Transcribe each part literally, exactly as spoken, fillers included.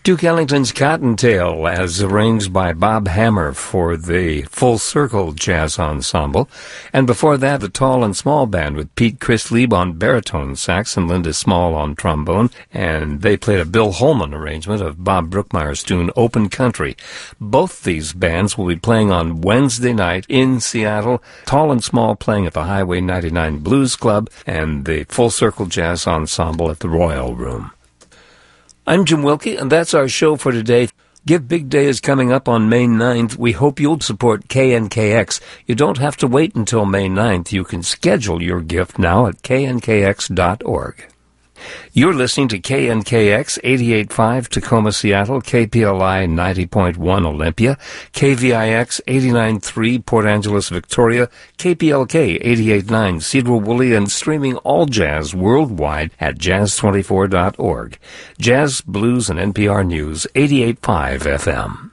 Duke Ellington's Cottontail, as arranged by Bob Hammer for the Full Circle Jazz Ensemble. And before that, the Tall and Small Band with Pete Christlieb on baritone sax and Linda Small on trombone. And they played a Bill Holman arrangement of Bob Brookmeyer's tune Open Country. Both these bands will be playing on Wednesday night in Seattle. Tall and Small playing at the Highway ninety-nine Blues Club and the Full Circle Jazz Ensemble at the Royal Room. I'm Jim Wilkie, and that's our show for today. Give Big Day is coming up on May ninth. We hope you'll support K N K X. You don't have to wait until May ninth. You can schedule your gift now at K N K X dot org. You're listening to K N K X eighty-eight point five Tacoma, Seattle, K P L I ninety point one Olympia, K V I X eighty-nine point three Port Angeles, Victoria, K P L K eighty-eight point nine Cedar Woolley, and streaming all jazz worldwide at jazz twenty-four dot org. Jazz, blues, and N P R News, eighty-eight point five F M.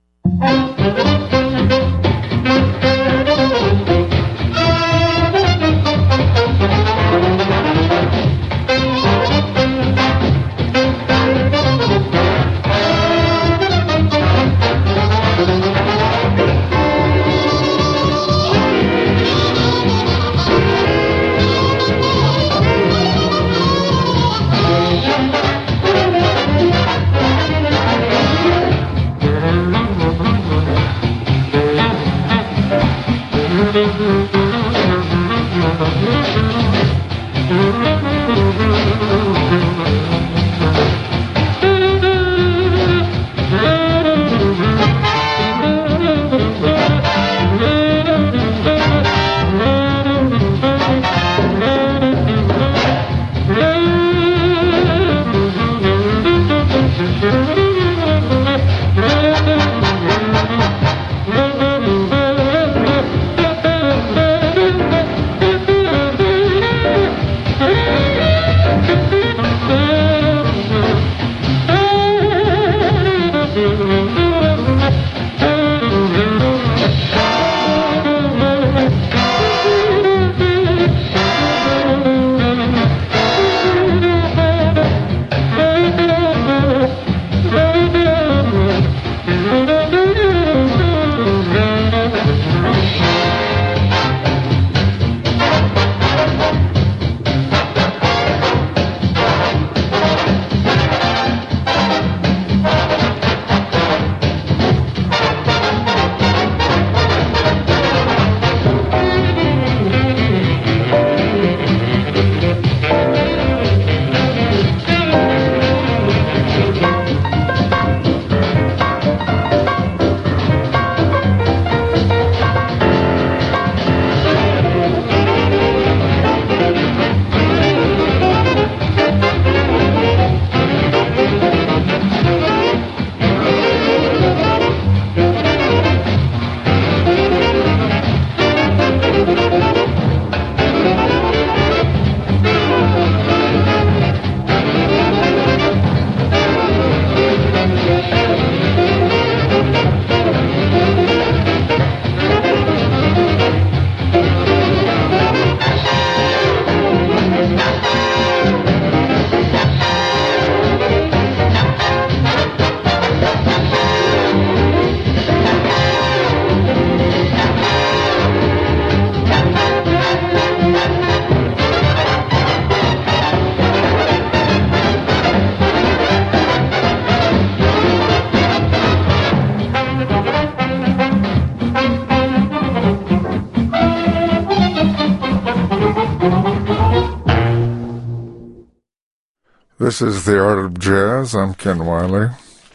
This is The Art of Jazz. I'm Ken Wiley.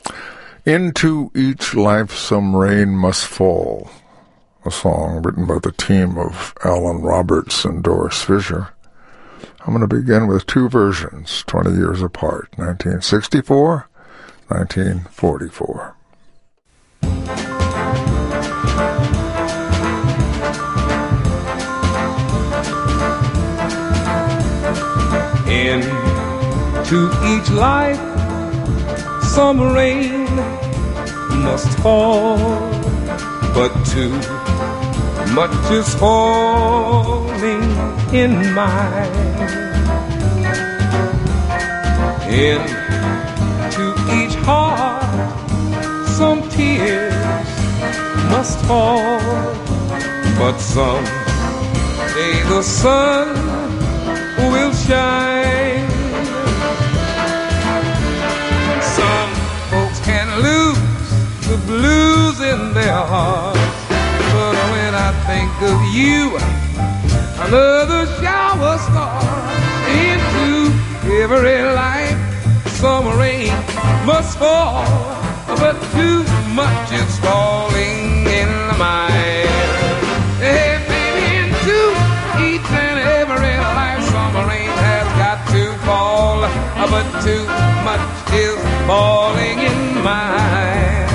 Into Each Life Some Rain Must Fall, a song written by the team of Alan Roberts and Doris Fisher. I'm going to begin with two versions, twenty years apart, nineteen sixty-four, nineteen forty-four. Into each life some rain must fall, but too much is falling in mine. Into each heart some tears must fall, but someday the sun will shine. Some folks can lose the blues in their hearts, but when I think of you, another shower starts. Into every life some rain must fall, but too much is falling in mine. Hey baby, into each and every life some rain has got to fall, but too much is falling in mine.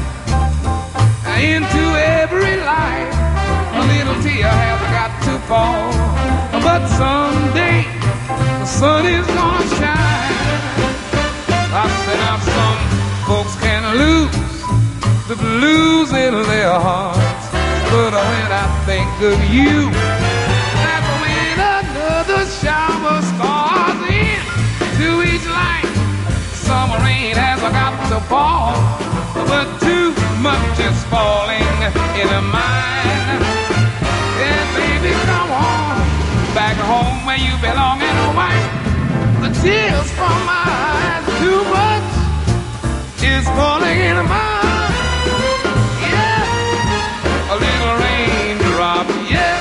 Into every life a little tear has got to fall, but someday the sun is gonna shine. I said now some folks can lose the blues in their hearts, but when I think of you, that's when another shower starts. Into each life some rain has got to fall, but too much is falling in mine. Yeah, baby, come on back home where you belong and wipe the tears from my eyes. Too much is falling in mine. Yeah, a little raindrop, yeah.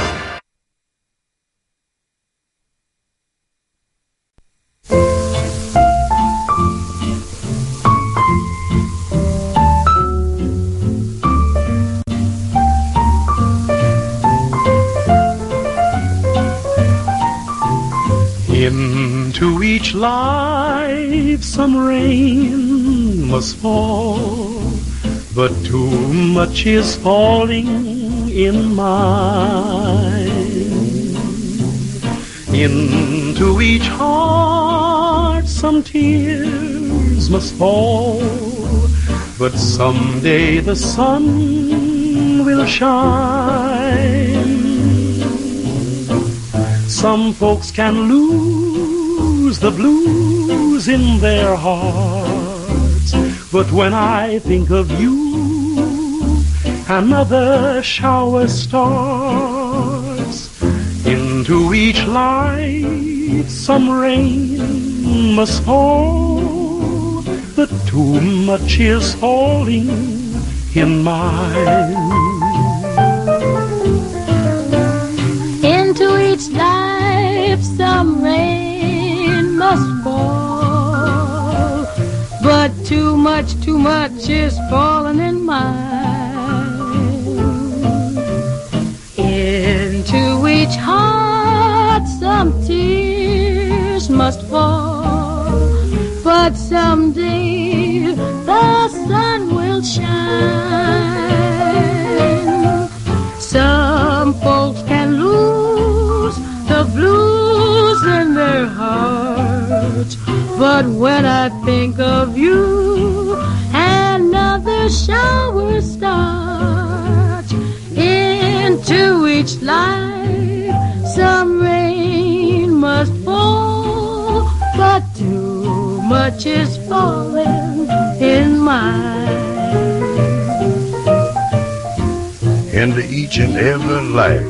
Into each life some rain must fall, but too much is falling in mine. Into each heart some tears must fall, but someday the sun will shine. Some folks can lose the blues in their hearts, but when I think of you, another shower starts. Into each life some rain must fall, but too much is falling in mine. Into each life some rain must fall, but too much, too much is falling in mine. Into each heart some tears must fall, but someday the sun will shine. Some folks can lose the blues in their hearts, but when I think of you, another shower starts. Into each life some rain must fall, but too much is falling in mine. Into each and every life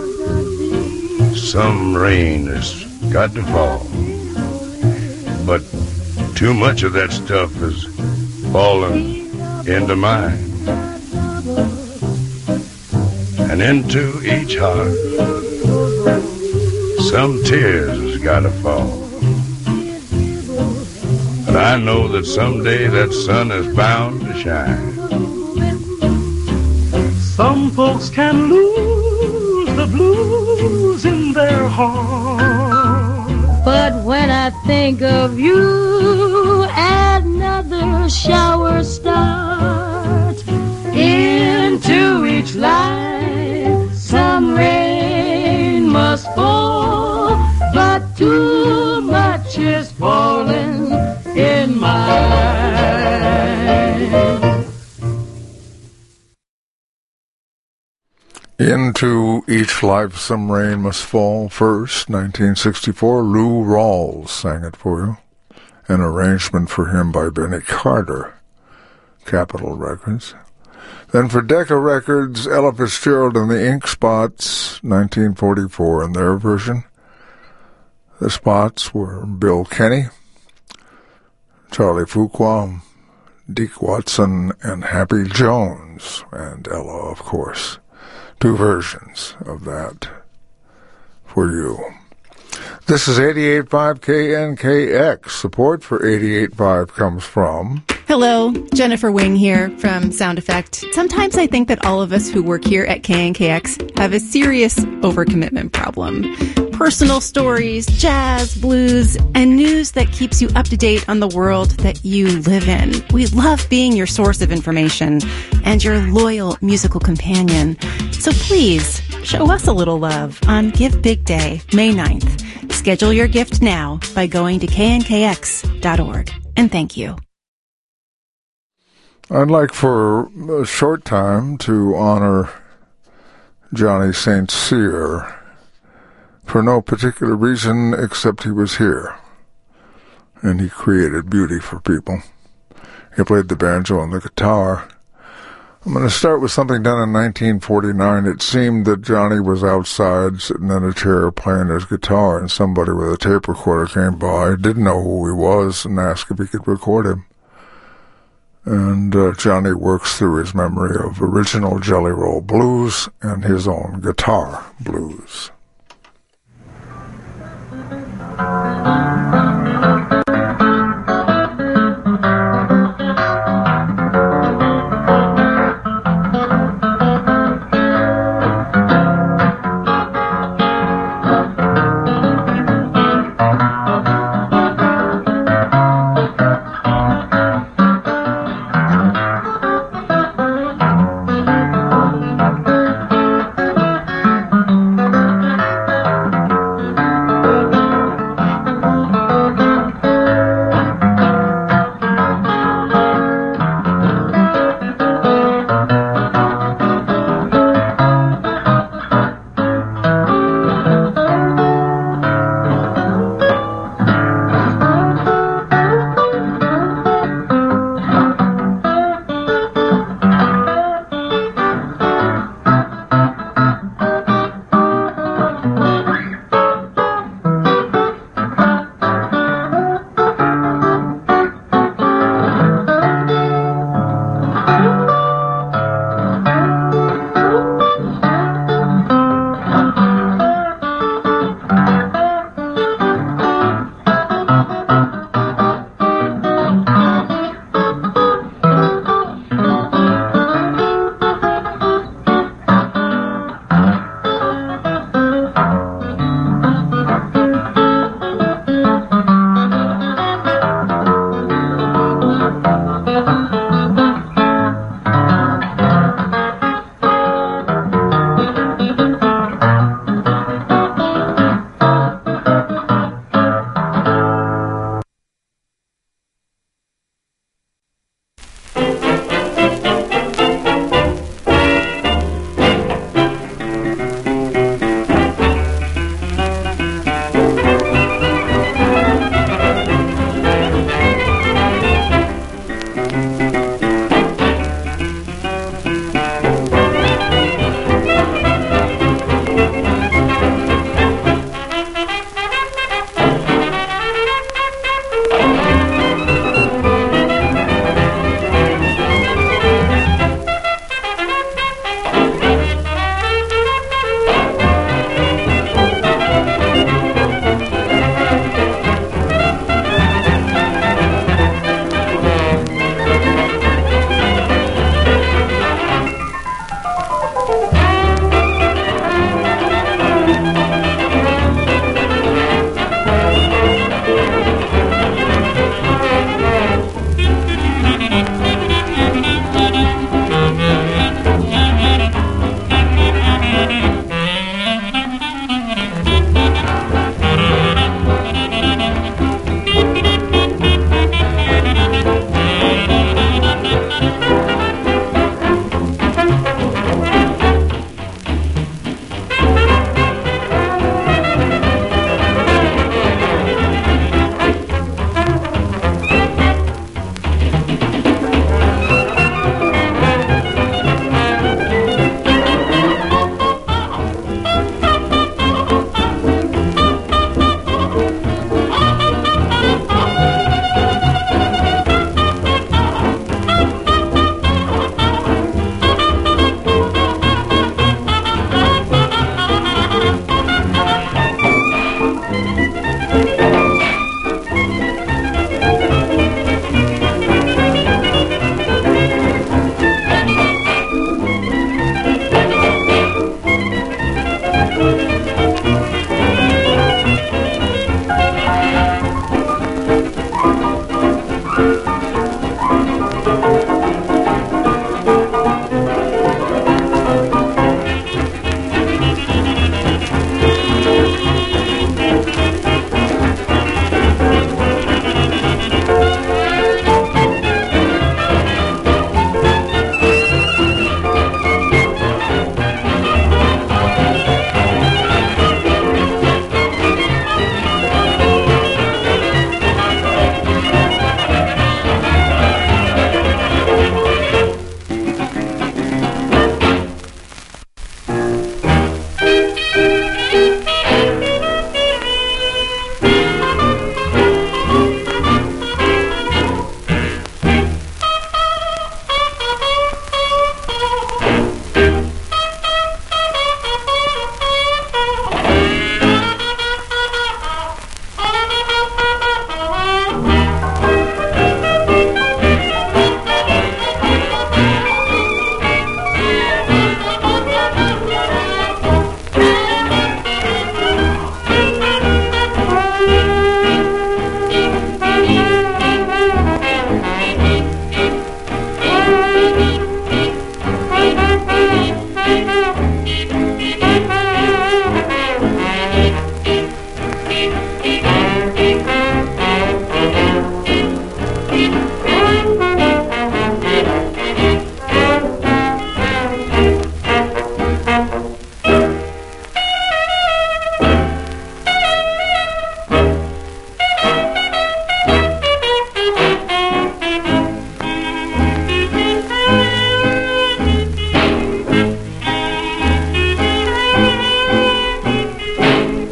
some rain has got to fall, but too much of that stuff is falling into mine. And into each heart some tears has got to fall, but I know that someday that sun is bound to shine. Some folks can lose the blues in their heart, but when I think of you, another shower starts. Into each life some rain must fall, but too much is falling in mine. Into each life some rain must fall. First, nineteen sixty-four, Lou Rawls sang it for you. an arrangement for him by Benny Carter, Capitol Records. Then for Decca Records, Ella Fitzgerald and the Ink Spots, nineteen forty-four in their version. The Spots were Bill Kenny, Charlie Fuqua, Deke Watson, and Happy Jones, and Ella, of course. Two versions of that for you. This is eighty-eight point five K N K X. Support for eighty-eight point five comes from... Hello, Jennifer Wing here from Sound Effect. Sometimes I think that all of us who work here at K N K X have a serious overcommitment problem. Personal stories, jazz, blues, and news that keeps you up to date on the world that you live in. We love being your source of information and your loyal musical companion. So please, show us a little love on Give Big Day, May ninth. Schedule your gift now by going to K N K X dot org. And thank you. I'd like for a short time to honor Johnny Saint Cyr for no particular reason except he was here and he created beauty for people. He played the banjo and the guitar. I'm going to start with something done in nineteen forty-nine. It seemed that Johnny was outside sitting in a chair playing his guitar, and somebody with a tape recorder came by, didn't know who he was, and asked if he could record him. And uh, Johnny works through his memory of original Jelly Roll blues and his own guitar blues. Thank you.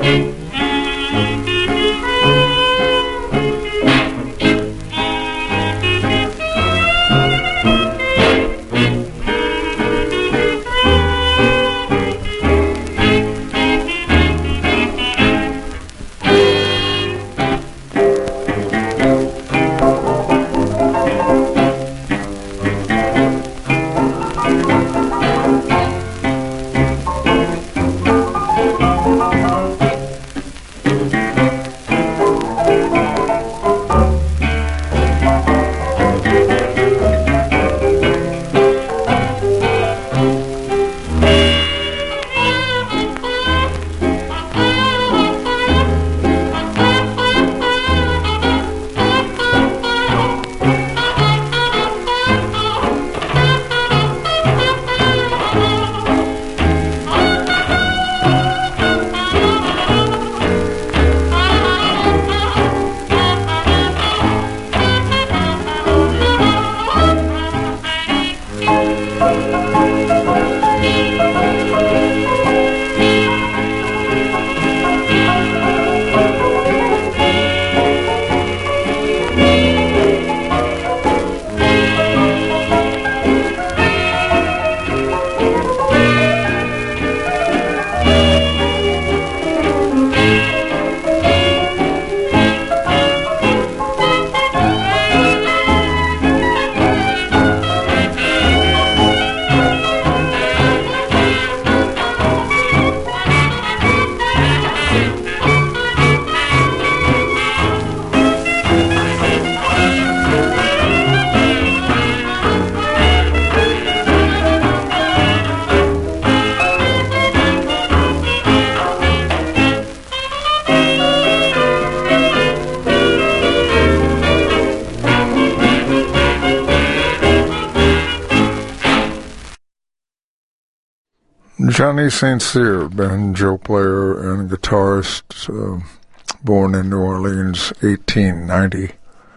Johnny Saint Cyr, banjo player and guitarist, uh, born in New Orleans, eighteen ninety.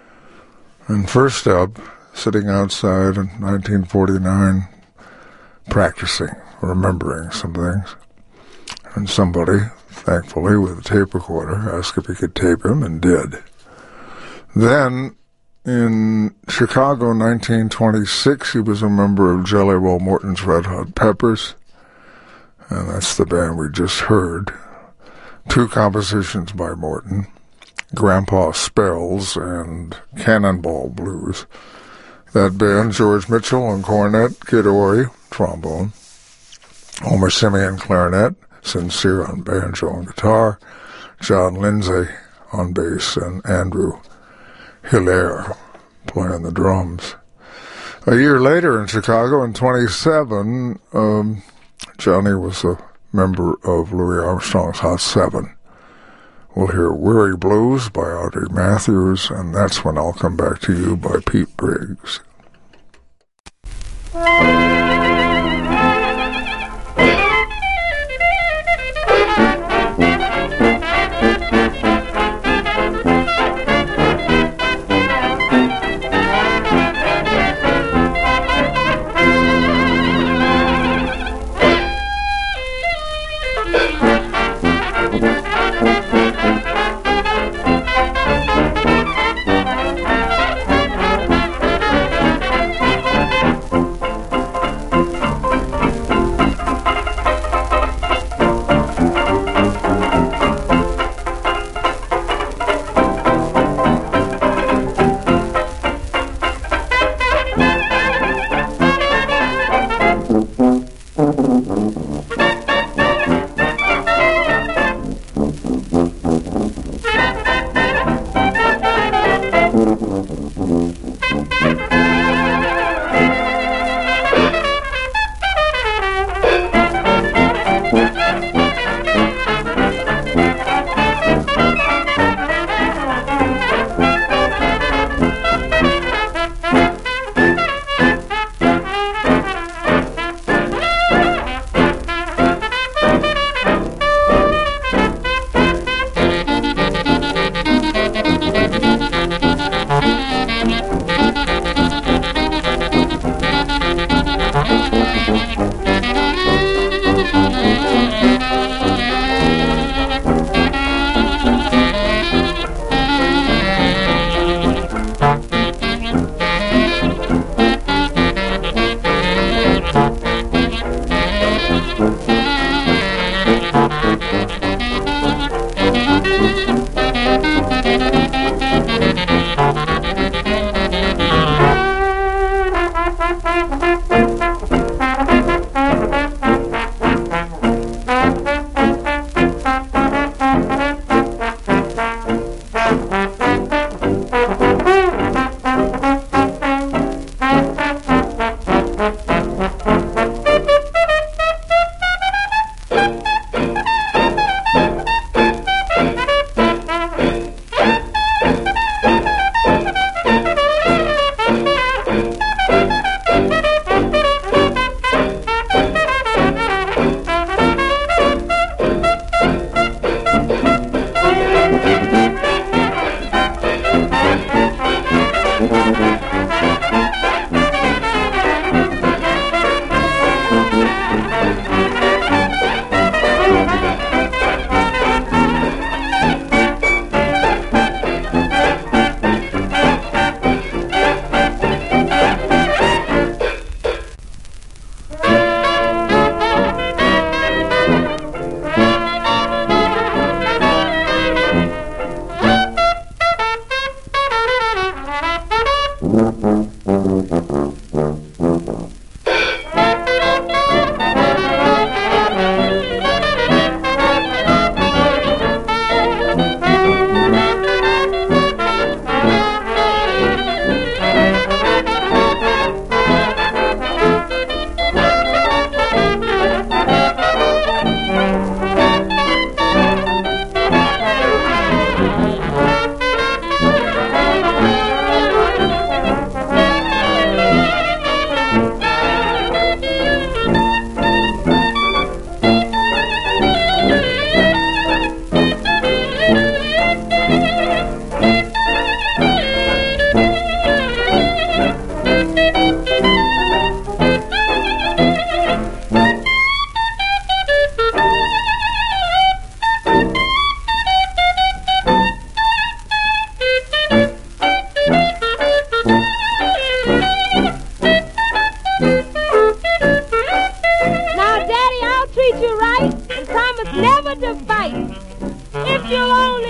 And first up, sitting outside in nineteen forty-nine, practicing, remembering some things. And somebody, thankfully, with a tape recorder, asked if he could tape him, and did. Then, in Chicago, nineteen twenty-six, he was a member of Jelly Roll Morton's Red Hot Peppers, and that's the band we just heard. Two compositions by Morton, Grandpa Spells and Cannonball Blues. That band, George Mitchell on cornet, Kid Ory, trombone, Homer Simeon, clarinet, Sincere on banjo and guitar, John Lindsay on bass, and Andrew Hilaire playing the drums. A year later in Chicago, in twenty-seven, um, Johnny was a member of Louis Armstrong's Hot Seven. We'll hear Weary Blues by Audrey Matthews, and That's When I'll Come Back to You by Pete Briggs.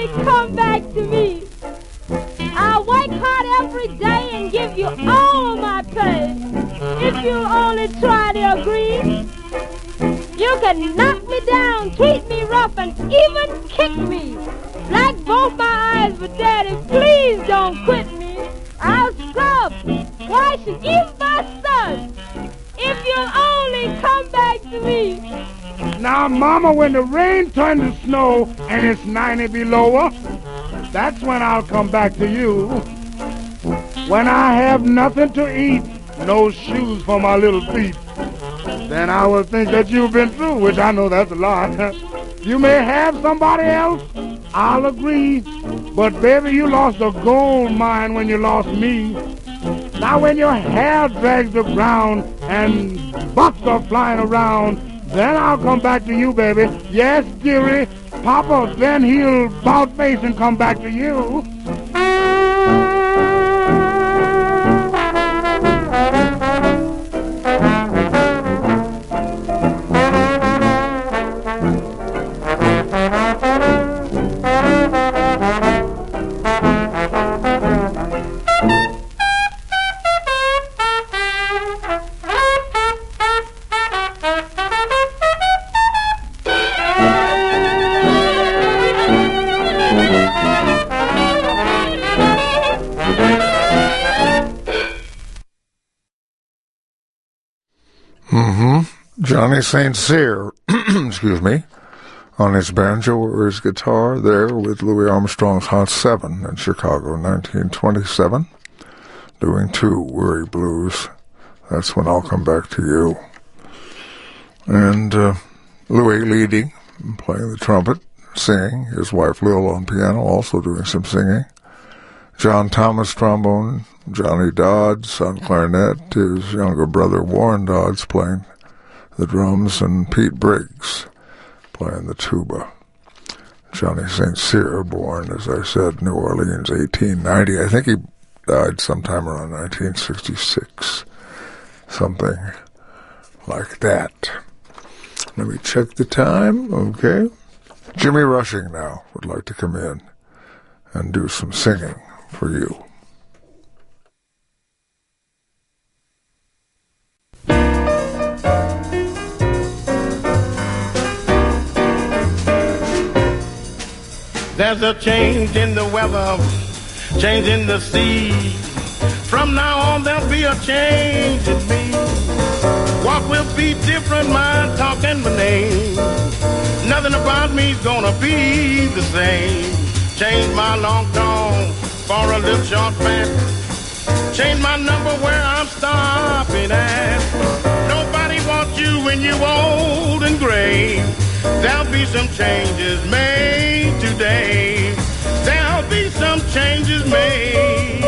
only come back to me, I'll work hard every day and give you all of my pay. If you'll only try to agree, you can knock me down, treat me rough, and even kick me. Black both my eyes, but Daddy, please don't quit me. I'll scrub, wash, and eat my son if you'll only come back to me. Now, Mama, when the rain turns to snow and it's ninety below, that's when I'll come back to you. When I have nothing to eat, no shoes for my little feet, then I will think that you've been through, which I know that's a lie. You may have somebody else, I'll agree, but baby, you lost a gold mine when you lost me. Now when your hair drags the ground and bucks are flying around, then I'll come back to you, baby. Yes, dearie, Papa, then he'll bout face and come back to you. Johnny Saint Cyr, excuse me, on his banjo or his guitar there with Louis Armstrong's Hot Seven in Chicago, nineteen twenty-seven, doing two Weary Blues. That's when I'll come back to you. And uh, Louis leading, playing the trumpet, singing. His wife Lil on piano, also doing some singing. John Thomas trombone, Johnny Dodds on clarinet, his younger brother Warren Dodds playing the drums, and Pete Briggs playing the tuba. Johnny Saint Cyr, born, as I said, New Orleans, eighteen ninety. I think he died sometime around nineteen sixty-six. Something like that. Let me check the time. Okay. Jimmy Rushing now would like to come in and do some singing for you. There's a change in the weather, change in the sea. From now on there'll be a change in me. Walk will be different, my talk and my name. Nothing about me's gonna be the same. Change my long tone for a little short pant. Change my number where I'm stopping at. Nobody wants you when you're old and gray. There'll be some changes made today. There'll be some changes made.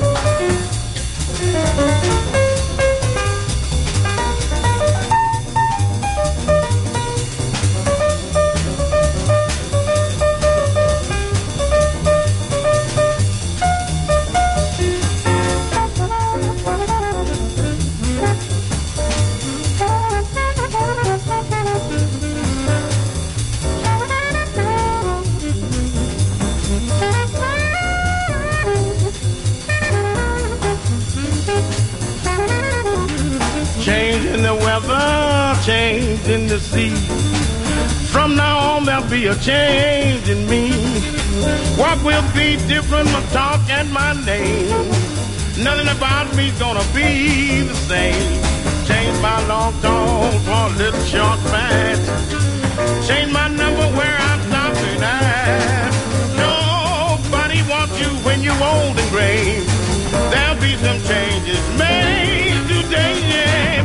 Change in the sea. From now on there'll be a change in me. Walk will be different, my talk and my name. Nothing about me's gonna be the same. Change my long tone for a little short pants. Change my number where I'm stopping at. Nobody wants you when you're old and gray. There'll be some changes made today, yeah.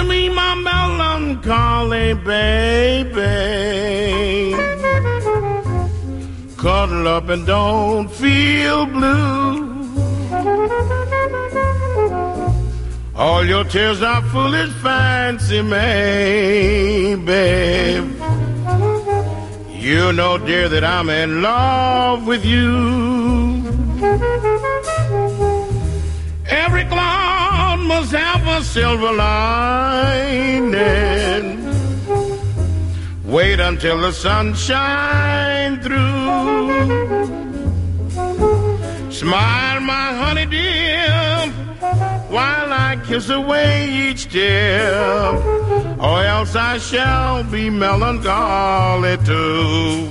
to me, my melancholy baby. Cuddle up and don't feel blue. All your tears are foolish fancy, babe. You know, dear, that I'm in love with you. Every cloud must have a silver lining. Wait until the sun shines through. Smile, my honey dear, while I kiss away each tear, or else I shall be melancholy too.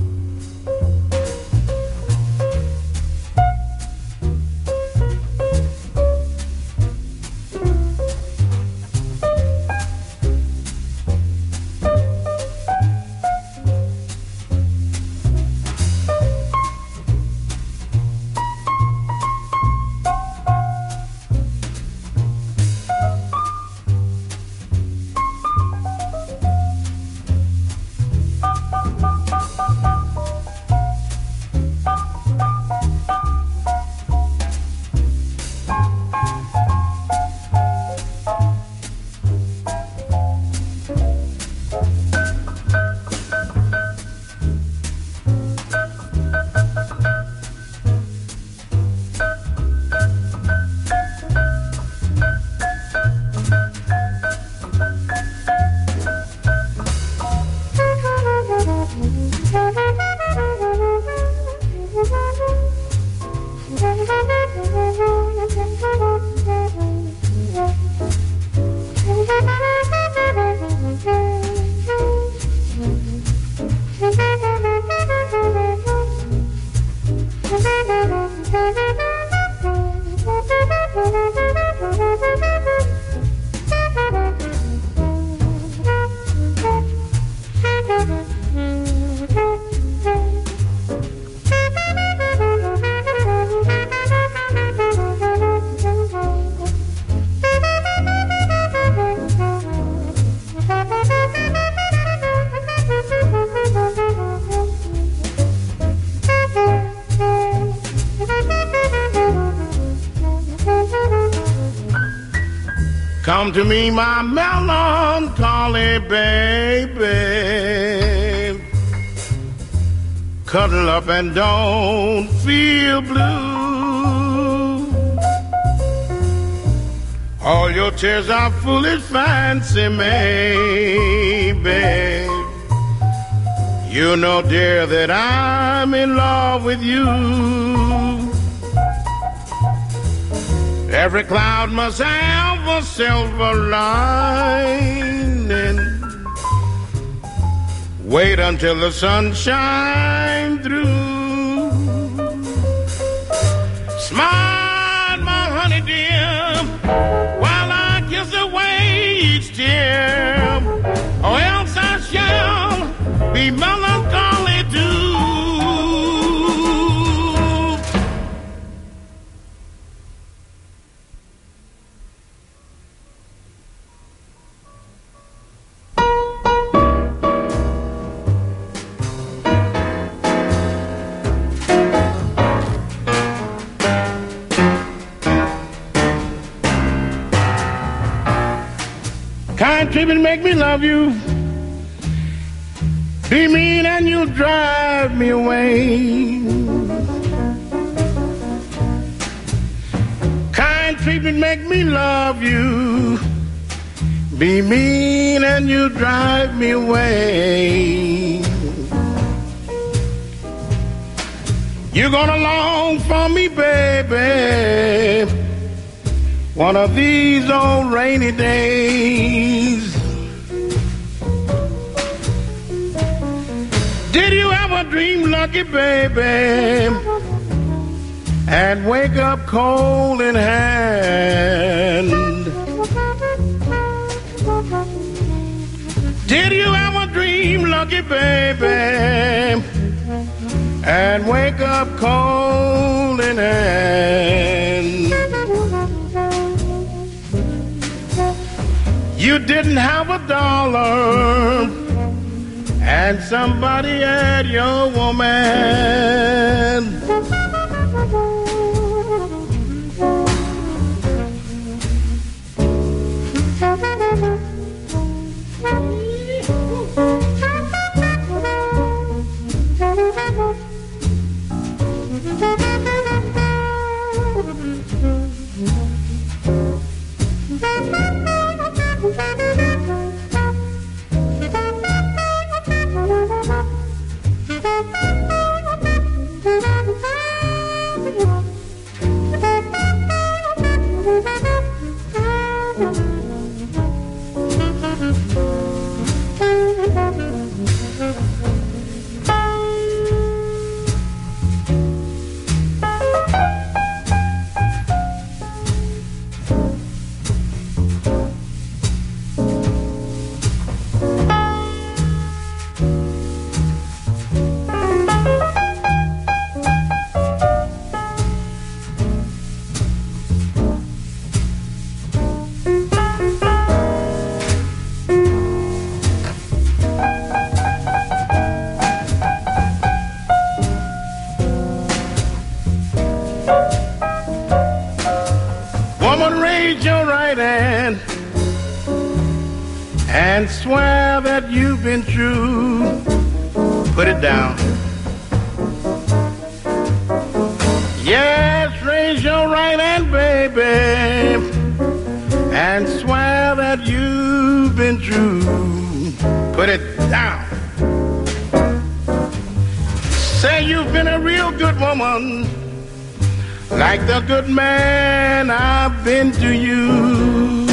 Come to me, my melancholy baby. Cuddle up and don't feel blue. All your tears are foolish fancy, maybe. You know, dear, that I'm in love with you. Every cloud must have a silver lining. Wait until the sun shines through. Smile, my honey dear, while I kiss away each tear, or else I shall be melancholy too. Kind treatment make me love you. Be mean and you drive me away. Kind treatment make me love you. Be mean and you drive me away. You're gonna long for me, baby, one of these old rainy days. Did you ever dream lucky, baby, and wake up cold in hand? Did you ever dream lucky, baby, and wake up cold in hand? You didn't have a dollar, and somebody had your woman. And swear that you've been true. Put it down. Yes, raise your right hand, baby, and swear that you've been true. Put it down. Say you've been a real good woman, like the good man I've been to you.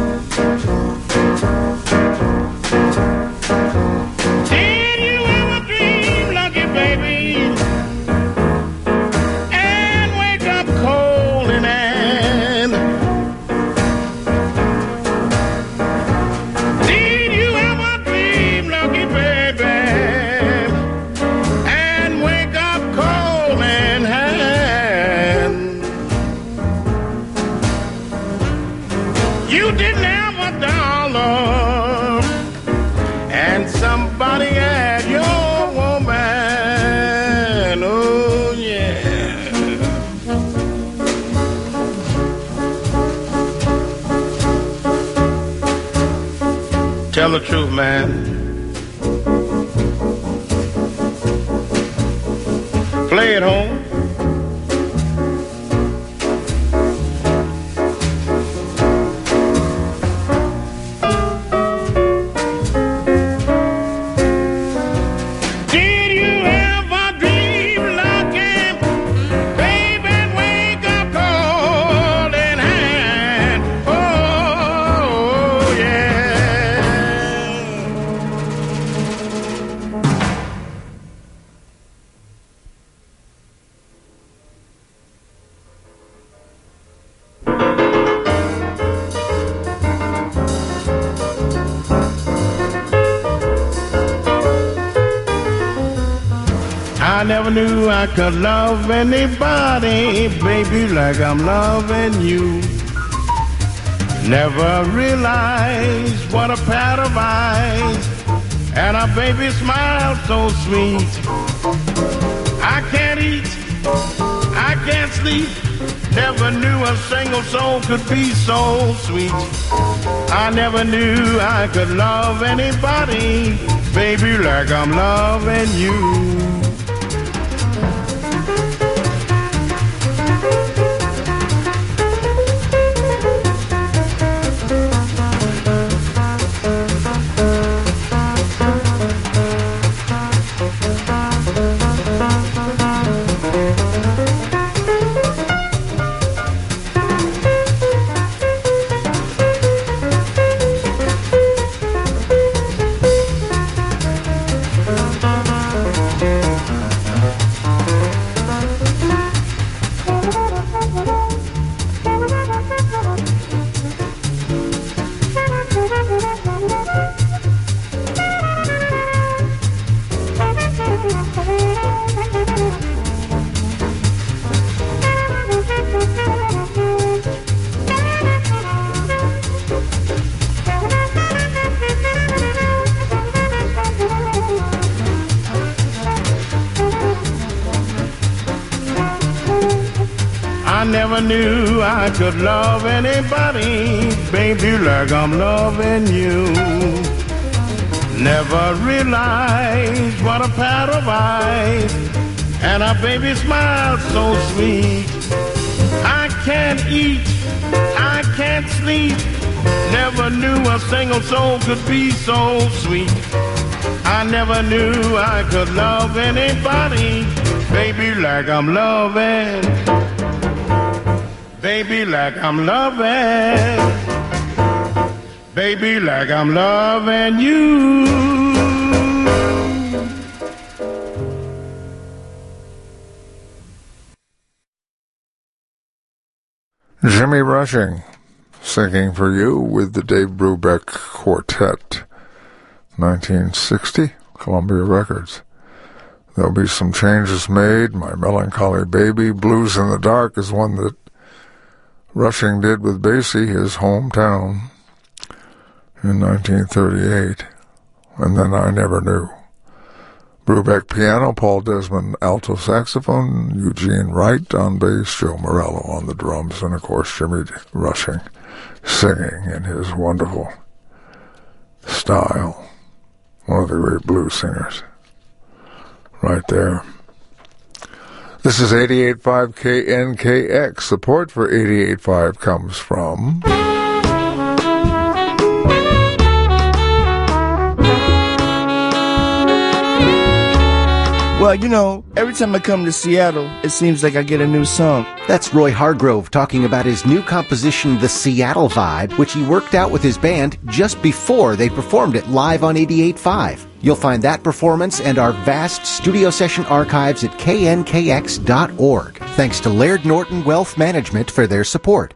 Tell the truth, man. Play it home. I never knew I could love anybody, baby, like I'm loving you. Never realized what a pair of eyes and a baby smile so sweet. I can't eat, I can't sleep, never knew a single soul could be so sweet. I never knew I could love anybody, baby, like I'm loving you. never knew I could love anybody, baby, like I'm loving you. Never realized what a pair of eyes and a baby smile so sweet. I can't eat, I can't sleep, never knew a single soul could be so sweet. I never knew I could love anybody, baby, like I'm loving, baby, like I'm loving, baby, like I'm loving you. Jimmy Rushing, singing for you with the Dave Brubeck Quartet, nineteen sixty, Columbia Records. There'll be some changes made. My Melancholy Baby, Blues in the Dark, is one that Rushing did with Basie, his hometown, in nineteen thirty-eight. And then I Never Knew. Brubeck piano, Paul Desmond alto saxophone, Eugene Wright on bass, Joe Morello on the drums, and of course Jimmy Rushing singing in his wonderful style. One of the great blues singers. Right there. This is eighty-eight point five K N K X. Support for eighty-eight point five comes from... Well, you know, every time I come to Seattle, it seems like I get a new song. That's Roy Hargrove talking about his new composition, The Seattle Vibe, which he worked out with his band just before they performed it live on eighty-eight point five. You'll find that performance and our vast studio session archives at K N K X dot org. Thanks to Laird Norton Wealth Management for their support.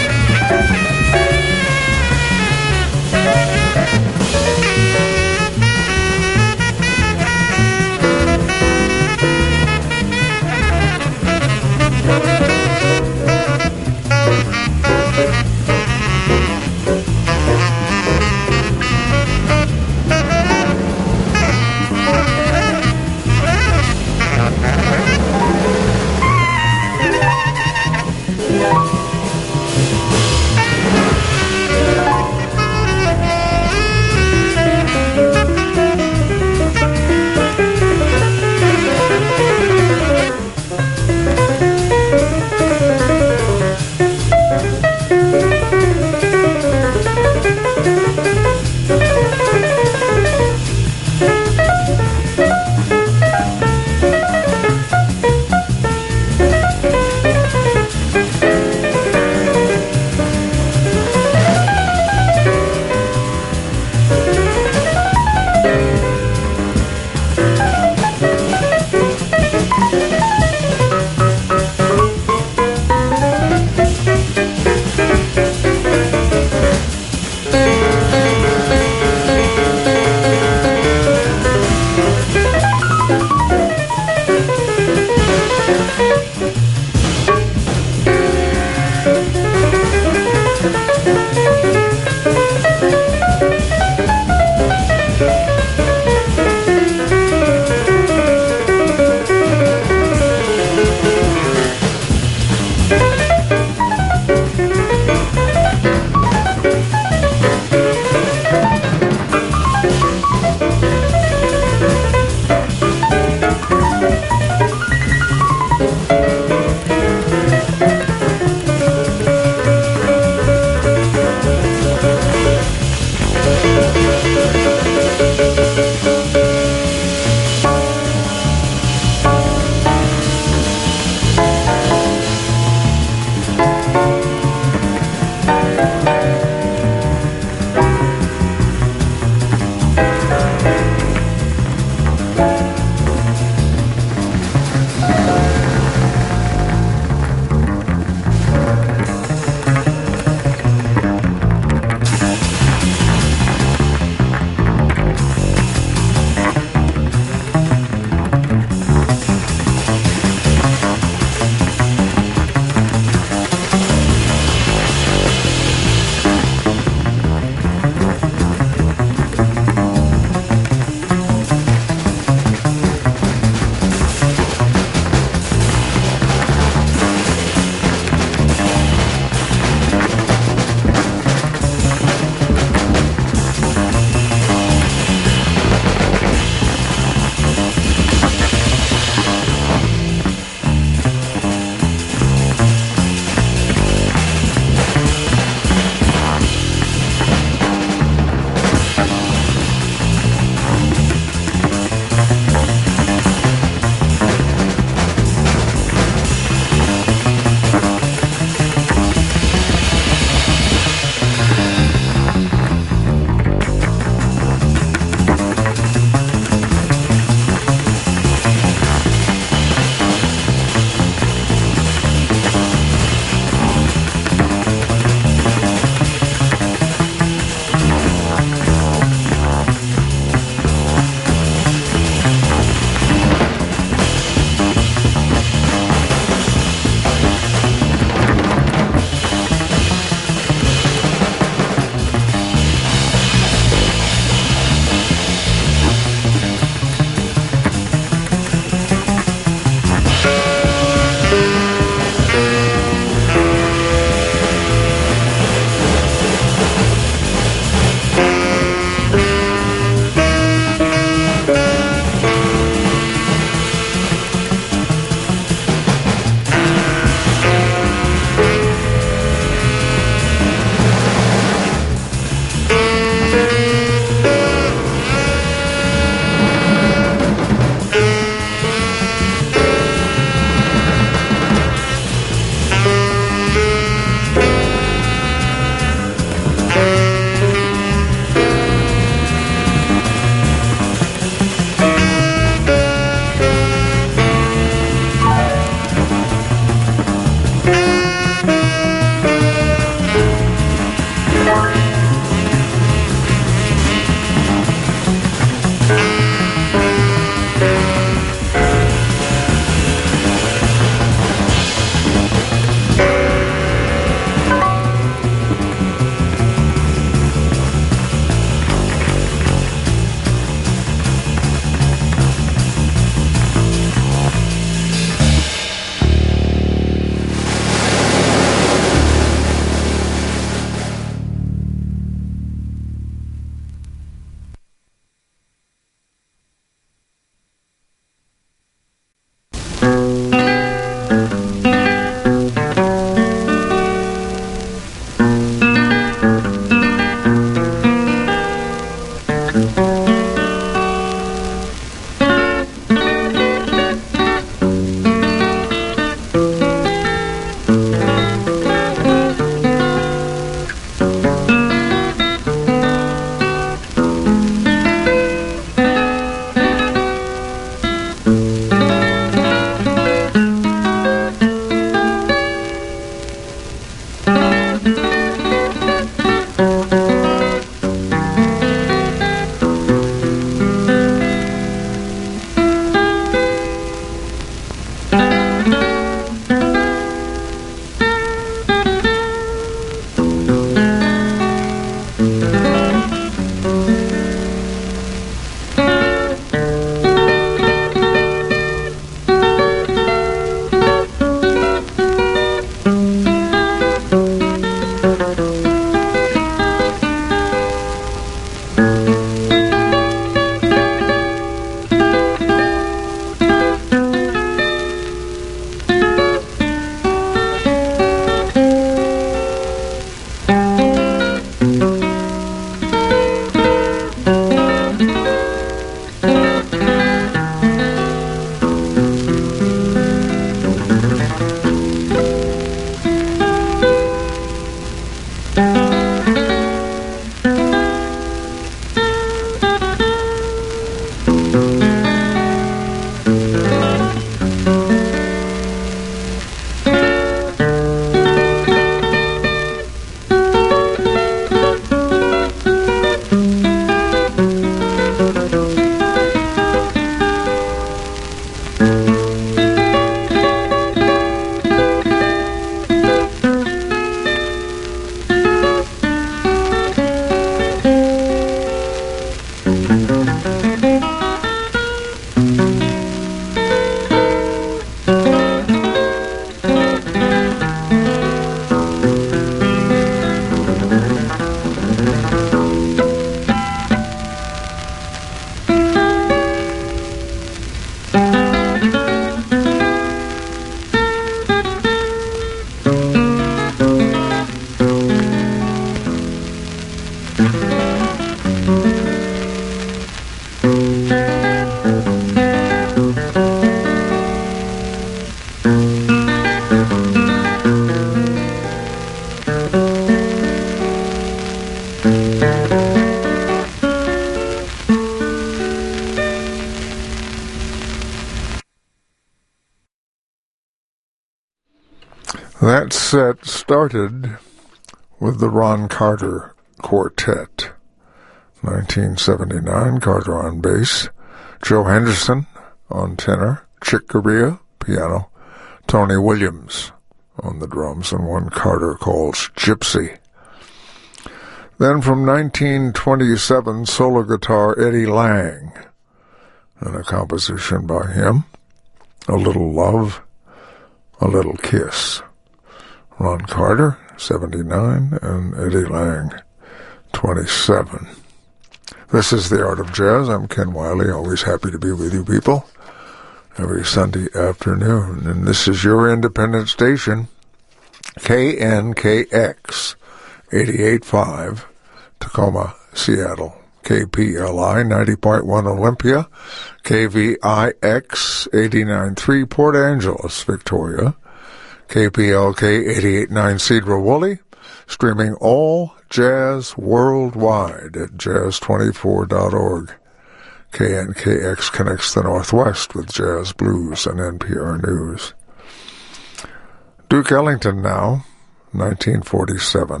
That set started with the Ron Carter Quartet. nineteen seventy-nine, Carter on bass, Joe Henderson on tenor, Chick Corea, piano, Tony Williams on the drums, and one Carter calls Gypsy. Then from nineteen twenty-seven, solo guitar Eddie Lang, and a composition by him, A Little Love, A Little Kiss. Ron Carter, seventy-nine, and Eddie Lang, twenty-seven. This is The Art of Jazz. I'm Ken Wiley, always happy to be with you people every Sunday afternoon. And this is your independent station, K N K X, eighty-eight point five, Tacoma, Seattle. K P L I, ninety point one Olympia, K V I X, eighty-nine point three Port Angeles, Victoria, K P L K, eighty-eight point nine Cedar Woolley, streaming all jazz worldwide at jazz twenty-four dot org. K N K X connects the Northwest with jazz, blues, and N P R News. Duke Ellington now, nineteen forty-seven.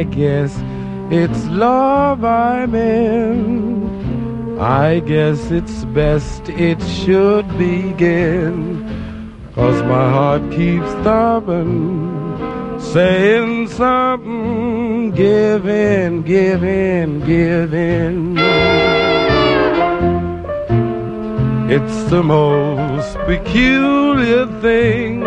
I guess it's love I'm in. I guess it's best it should begin. 'Cause my heart keeps thumping, saying something, give in, give in, give in. It's the most peculiar thing,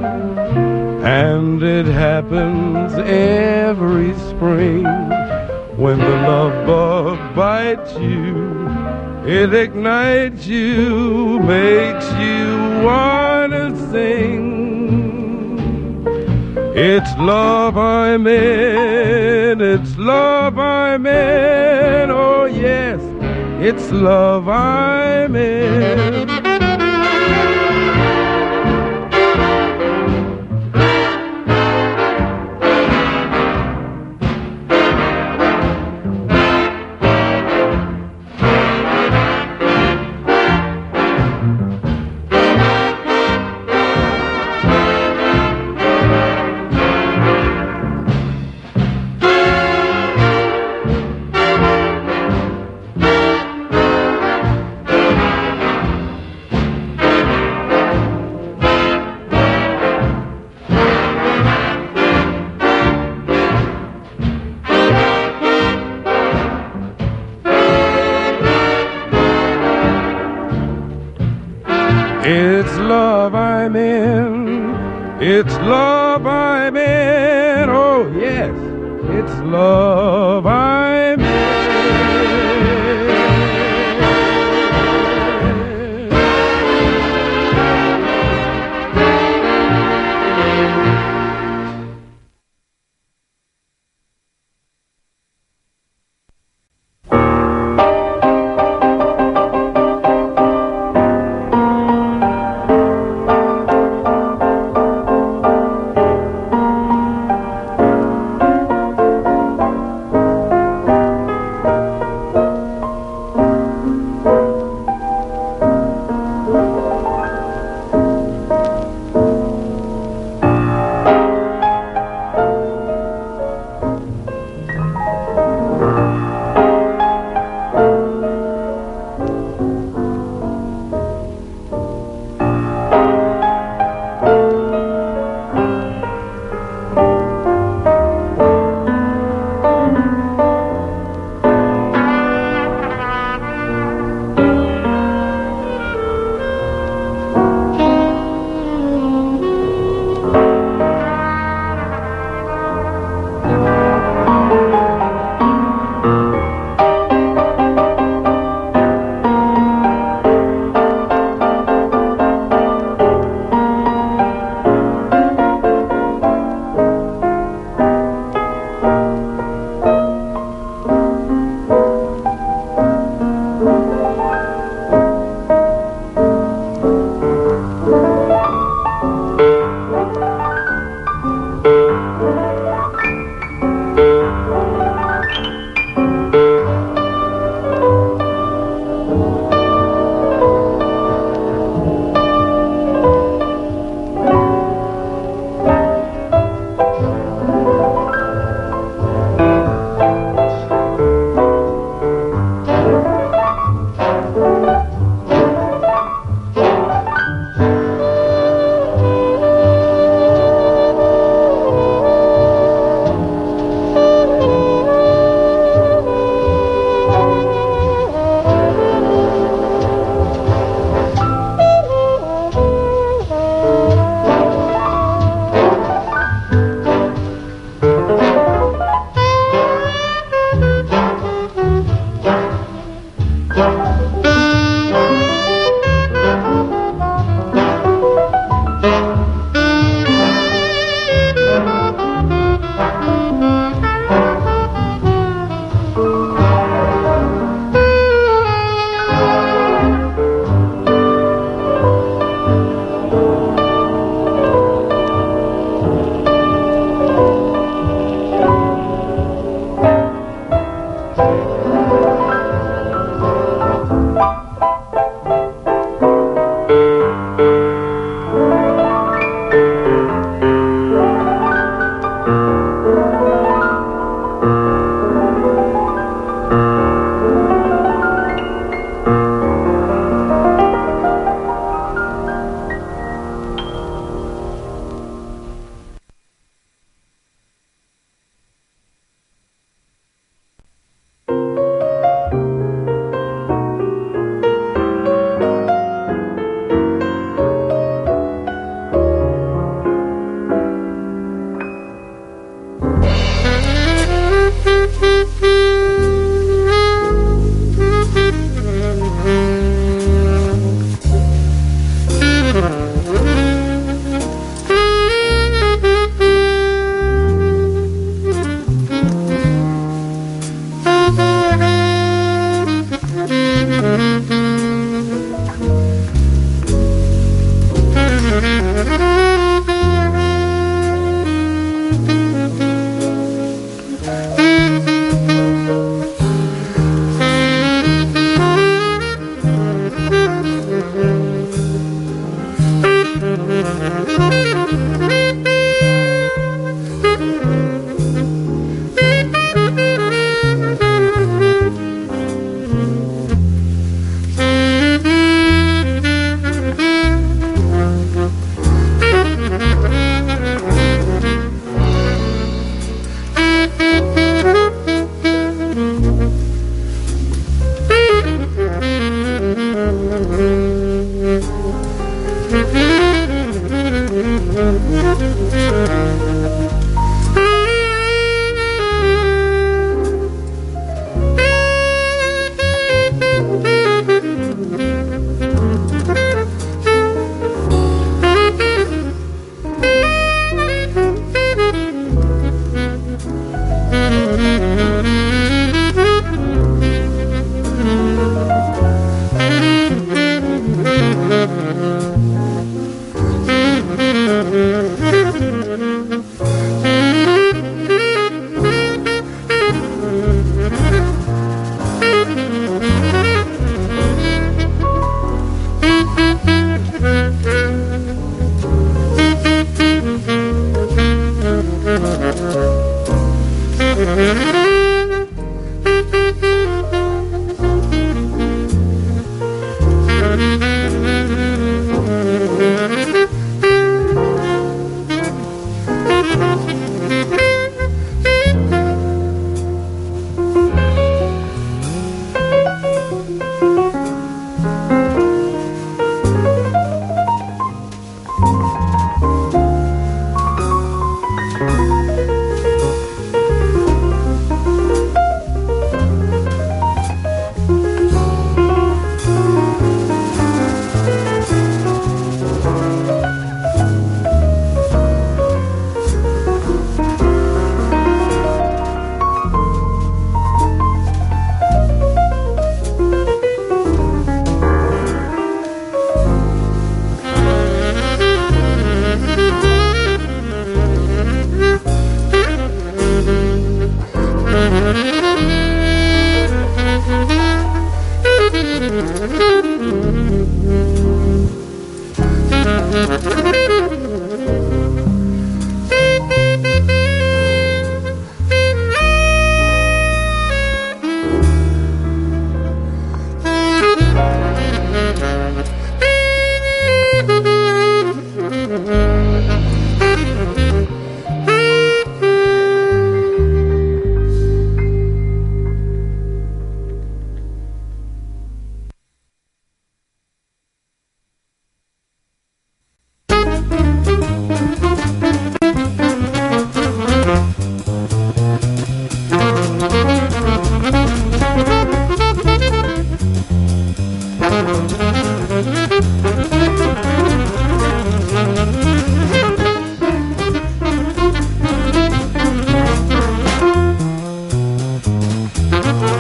and it happens every spring. When the love bug bites you, it ignites you, makes you wanna sing. It's love I'm in, it's love I'm in, oh yes, it's love I'm in. It's love I'm in, it's love I'm in, oh yes, it's love I'm in.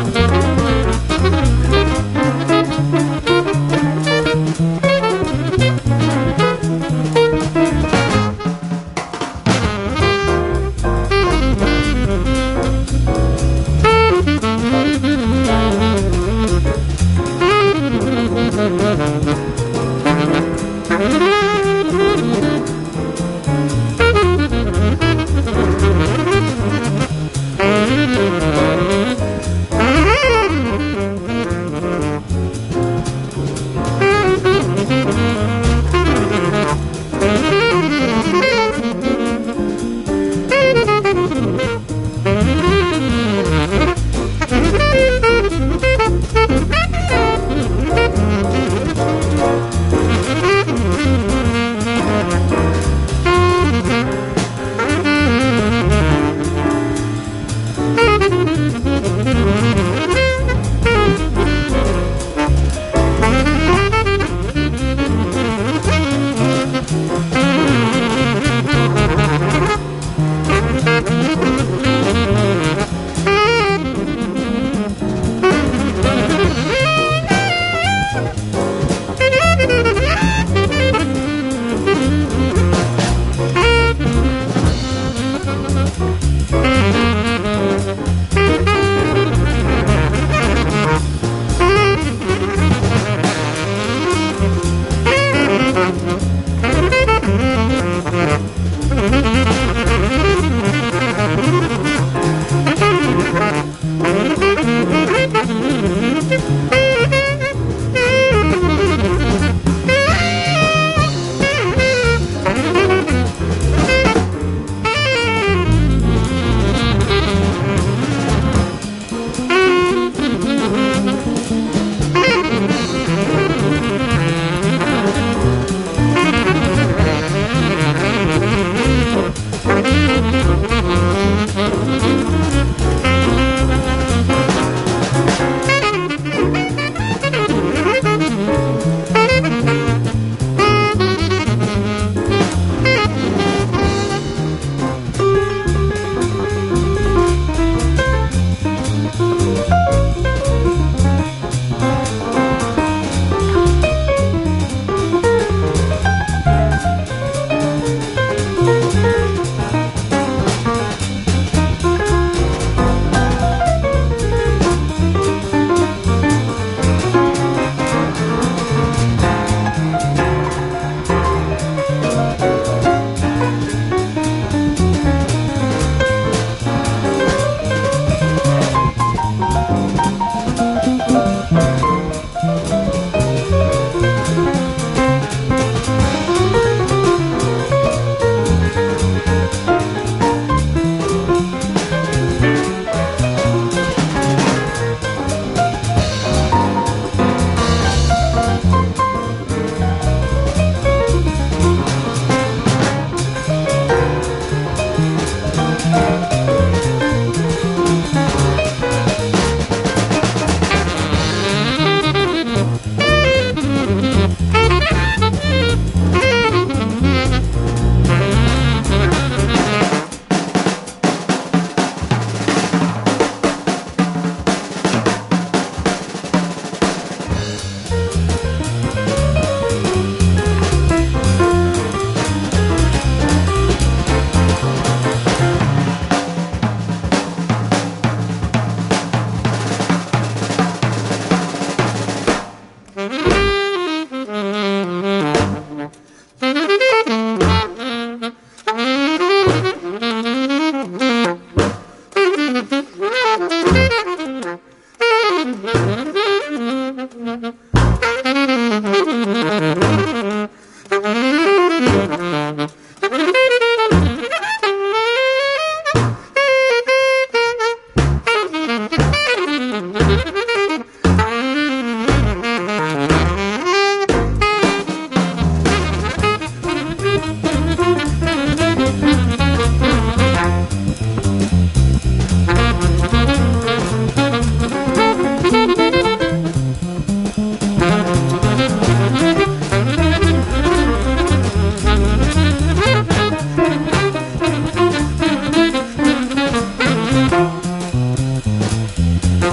Mm-hmm.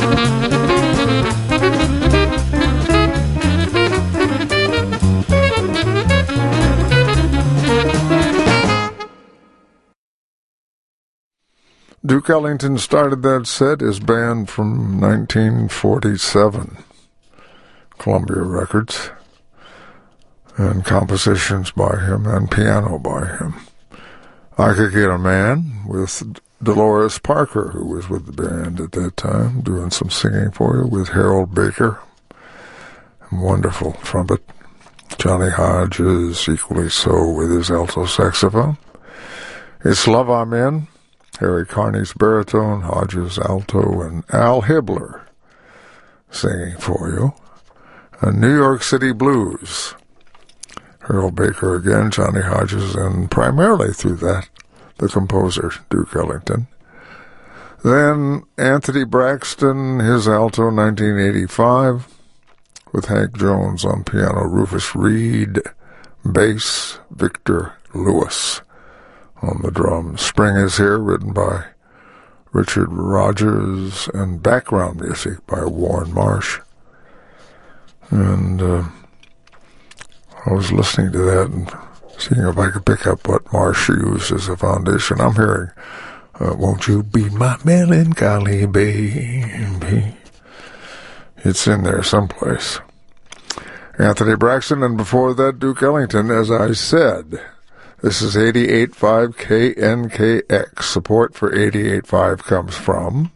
Duke Ellington started that set, his band from nineteen forty-seven, Columbia Records, and compositions by him and piano by him. I Could Get a Man with Dolores Parker, who was with the band at that time, doing some singing for you, with Harold Baker, wonderful trumpet. Johnny Hodges, equally so, with his alto saxophone. It's Love I'm In, Harry Carney's baritone, Hodges alto, and Al Hibbler singing for you. And New York City Blues, Harold Baker again, Johnny Hodges, and primarily through that, the composer, Duke Ellington. Then Anthony Braxton, his alto, nineteen eighty-five, with Hank Jones on piano, Rufus Reed, bass, Victor Lewis on the drums. Spring Is Here, written by Richard Rogers, and background music by Warren Marsh. And uh, I was listening to that and seeing if I could pick up what Marsh used as a foundation. I'm hearing, uh, Won't You Be My Melancholy Baby? It's in there someplace. Anthony Braxton, and before that, Duke Ellington, as I said. This is eighty-eight point five K N K X. Support for eighty-eight point five comes from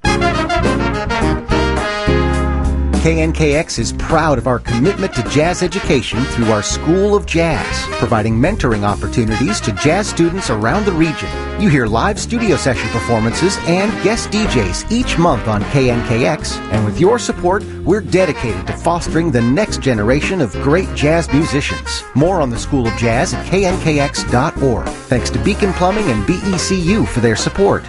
K N K X is proud of our commitment to jazz education through our School of Jazz, providing mentoring opportunities to jazz students around the region. You hear live studio session performances and guest D Js each month on K N K X, and with your support, we're dedicated to fostering the next generation of great jazz musicians. More on the School of Jazz at K N K X dot org. Thanks to Beacon Plumbing and B E C U for their support.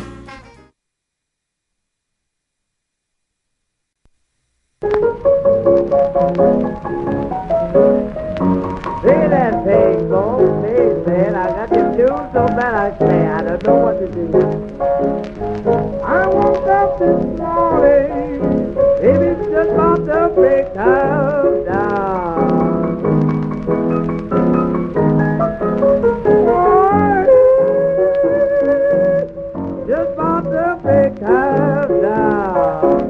Say that thing, go, say that I got the news so bad I say I don't know what to do. I woke up this morning, baby, just about to break her down. Boy, just about to break her down.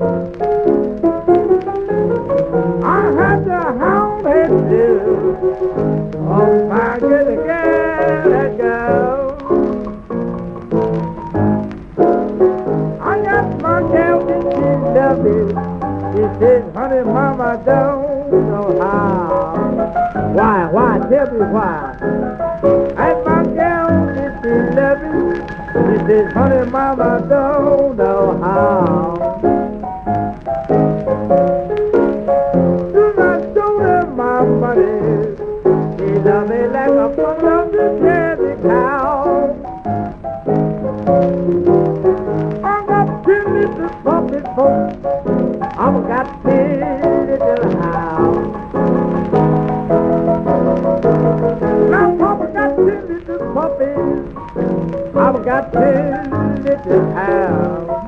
I had to hound it too. Oh, my goodness, girl, that girl. I got my girl and she loved me. She said, honey, mama, don't know how. Why, why, tell me why. I had my girl and she loved me. She said, honey, mama, don't know how. Money. She love me like a foot of the candy cow. I got ten little puppy folks. I've got ten little house. Now Papa got ten little puppies. I've got ten little house.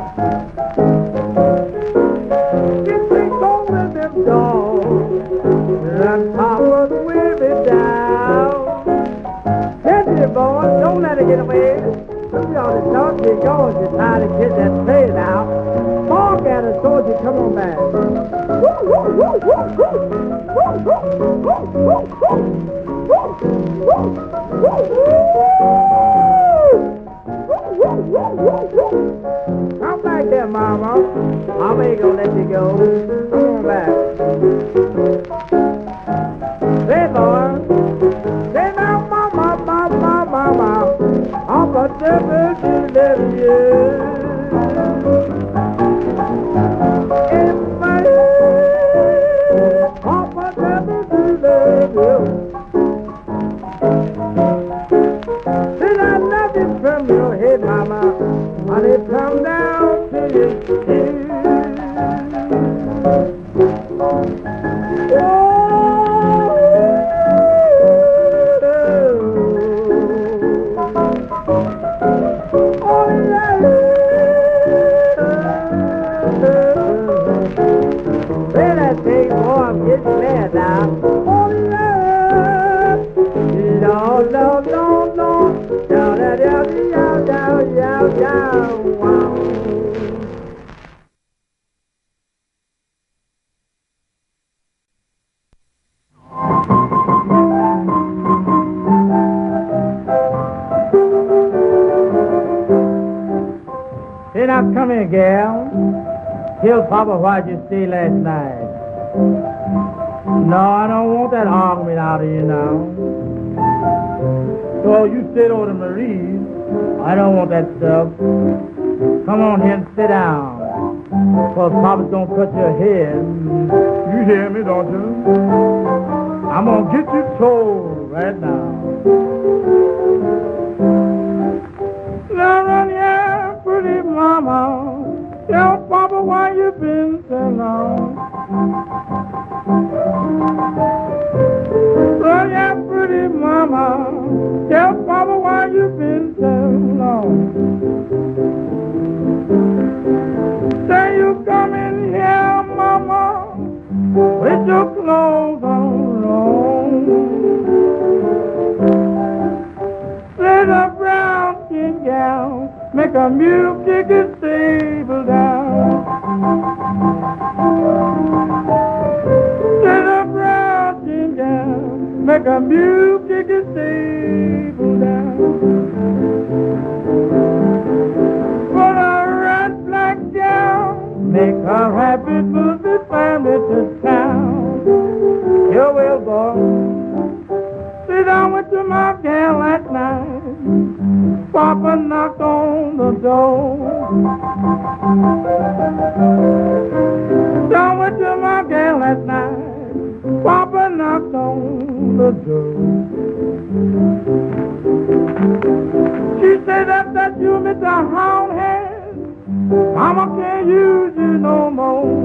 Get me going with them dogs. And Papa's with me down. Tell you, boy, don't let her get away. You ought to talk to your girls. You're tired of kids that play now. Bark at her so you come on back. Come back there, Mama. Mama ain't gonna let you go. Come on back. Say, boy, say now, mama, mama, mama, I'm a devil to live you. In my head, I'm a devil to live you. Did I love you from your head, mama, and it come down to your feet? Oh, oh, yeah. morning, gal. Tell Papa why'd you stay last night. No, I don't want that argument out of you now. So you stayed over to Marie's. I don't want that stuff. Come on here and sit down. Cause Papa's gonna cut your head. You hear me, don't you? I'm gonna get you told right now. Now run here, pretty mama. Tell Papa why you been so long. Run here, pretty mama. Tell Papa why you been so long. Say you come in here, mama, with your clothes on wrong. Let a brown skin gal make a mule kick his stable down. Let a brown skin gal make a mule kick his stable down. Put a red black gal, make her happy, move the family to town. You will, boy. Sit down with your my gal at night. Papa knocked on the door. Down with your my gal at night. Papa knocked on the door. She said that that you, Mister Houndhead, Mama can't use you no more.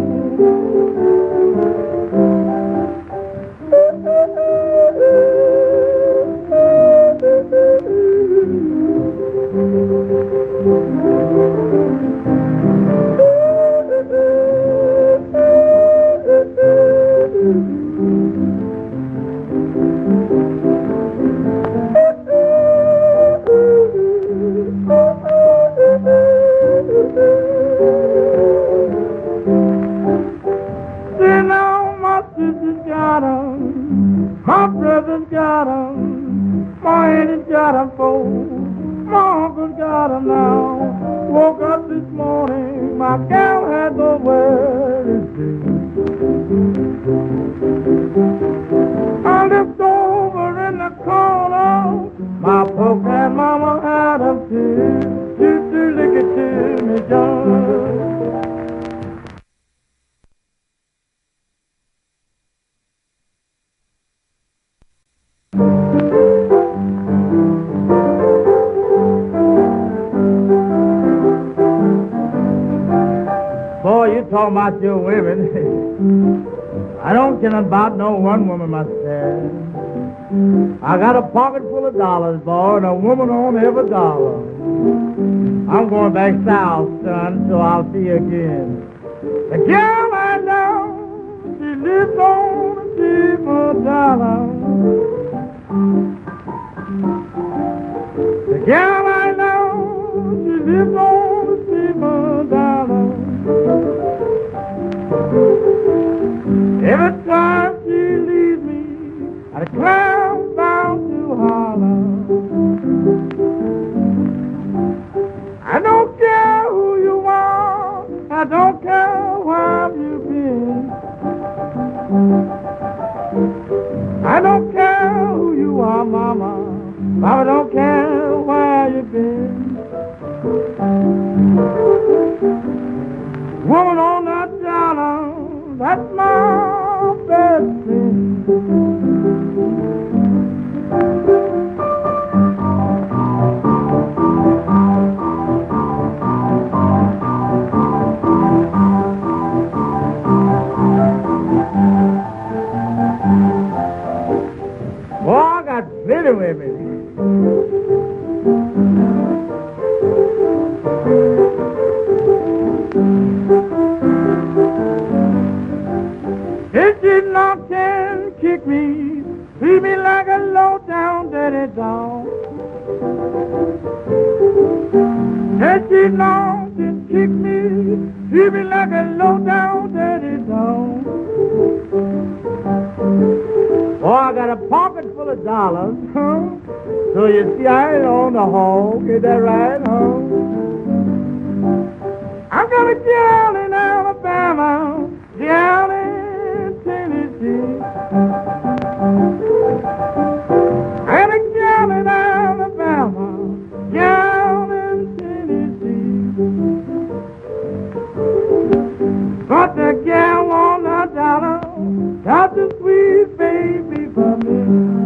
Then all my sisters got 'em, my brothers got 'em, my aunties got 'em, folks, my uncles got 'em now. Woke up this morning, my gal had nowhere to be. I looked over in the corner, my poor grandmama had a tear. Used to lick it to me, John. Boy, you talking about your women. I don't care about no one woman myself. I got a pocket full of dollars, boy, and a woman on every dollar. I'm going back south, son, so I'll see you again. The girl I know, she lives on a cheaper dollar. The girl I know, she lives on a cheaper dollar. Every time she leaves me, I climb bound to holler. I don't care who you are, I don't care where you've been. I don't care who you are, mama, I don't care where you've been. Woman on that dollar, that's my best friend. Boy, I got plenty women. If she knock and kick me, treat me like a low-down dirty dog. If she knock and kick me, treat me like a low-down dirty dog. Oh, I got a pocket full of dollars, huh? So you see I ain't on the hog, is that right, huh? I got a gal in Alabama, gal in Tennessee. And a gal in Alabama, gal in Tennessee. But the gal on the dollar got the sweet baby for me.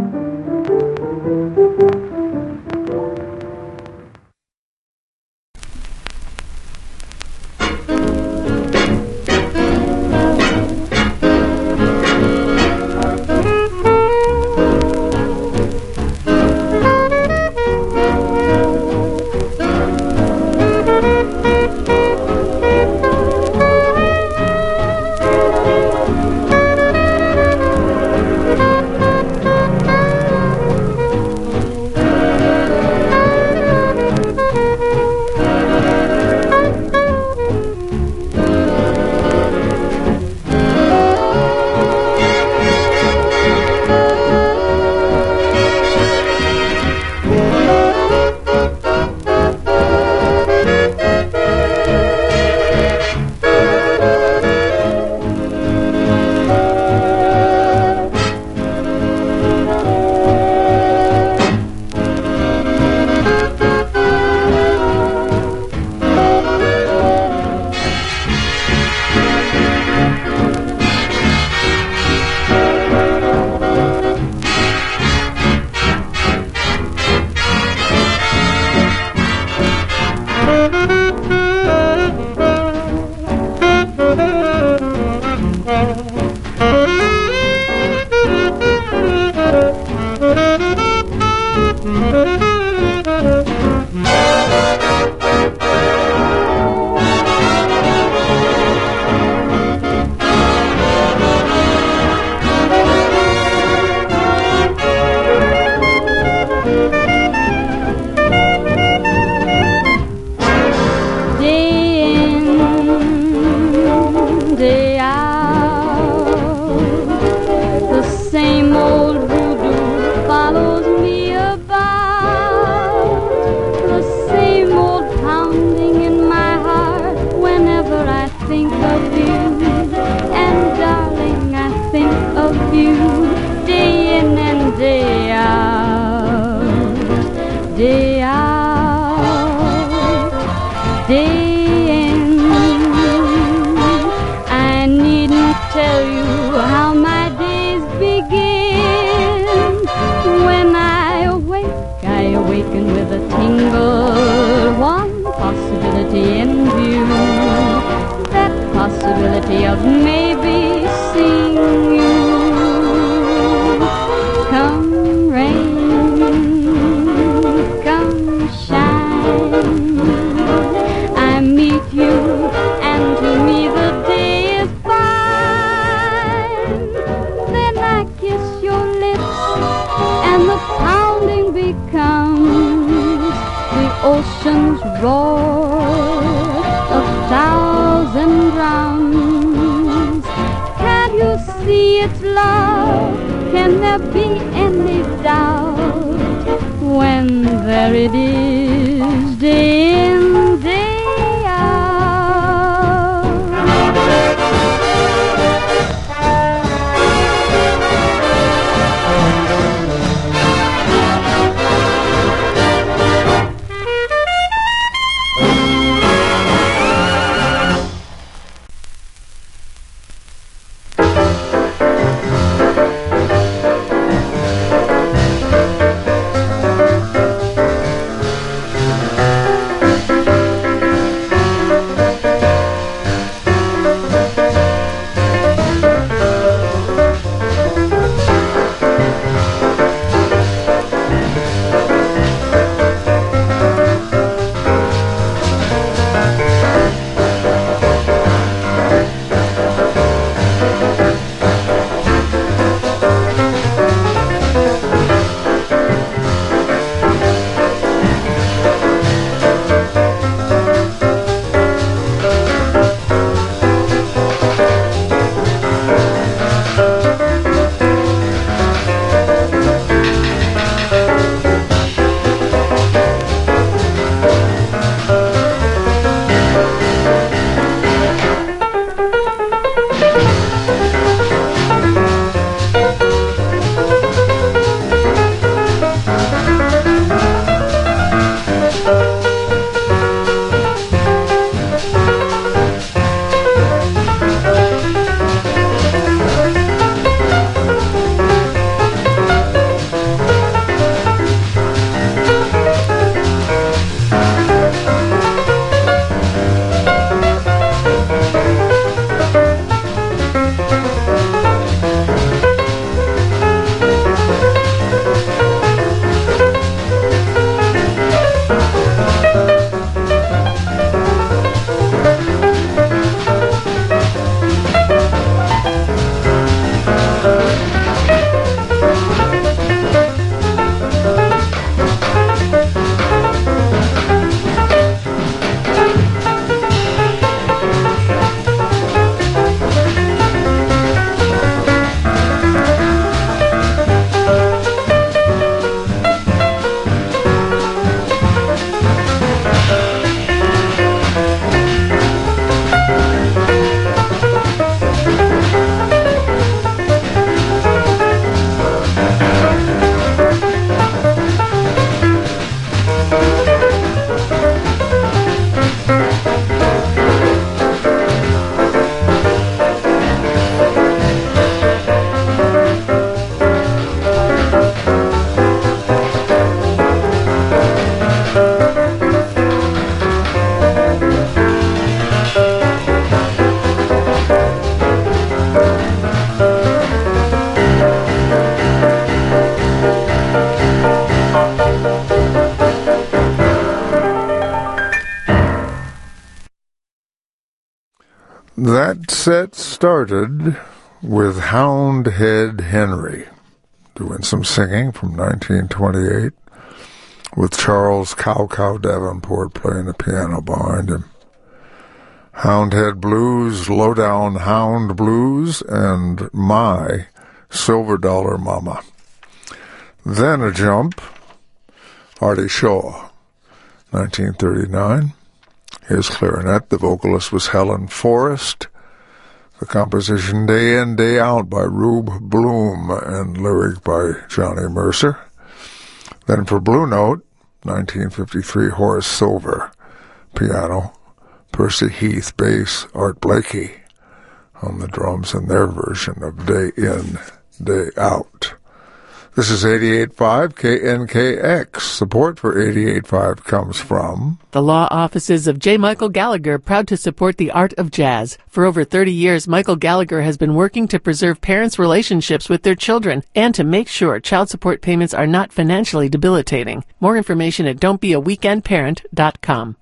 That set started with Houndhead Henry doing some singing from nineteen twenty-eight with Charles Cow Cow Davenport playing the piano behind him. Houndhead Blues, Lowdown Hound Blues, and My Silver Dollar Mama. Then a jump, Artie Shaw, nineteen thirty-nine. His clarinet, the vocalist was Helen Forrest. The composition Day In, Day Out by Rube Bloom and lyric by Johnny Mercer. Then for Blue Note, nineteen fifty-three, Horace Silver, piano, Percy Heath, bass, Art Blakey on the drums in their version of Day In, Day Out. This is eighty-eight point five K N K X. Support for eighty-eight point five comes from the law offices of J. Michael Gallagher, proud to support the art of jazz. For over thirty years, Michael Gallagher has been working to preserve parents' relationships with their children and to make sure child support payments are not financially debilitating. More information at don't be a weekend parent dot com.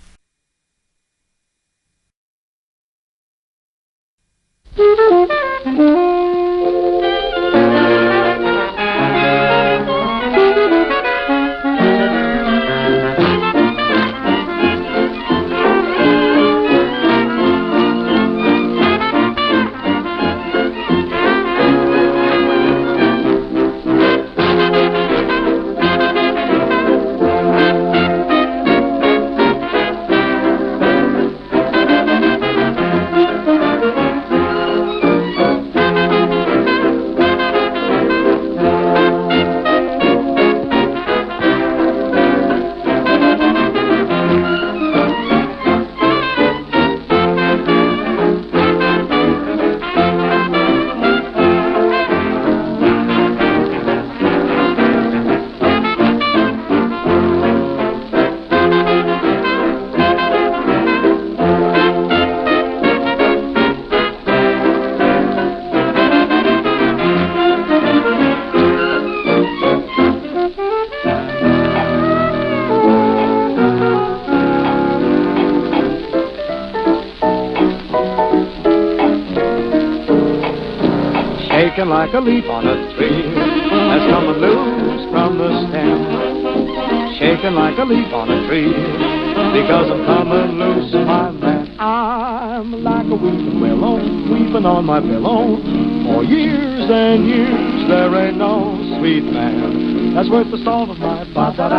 Shaking like a leaf on a tree that's coming loose from the stem. Shaking like a leaf on a tree because I'm coming loose, my man. I'm like a weeping willow, weeping on my pillow. For years and years there ain't no sweet man that's worth the salt of my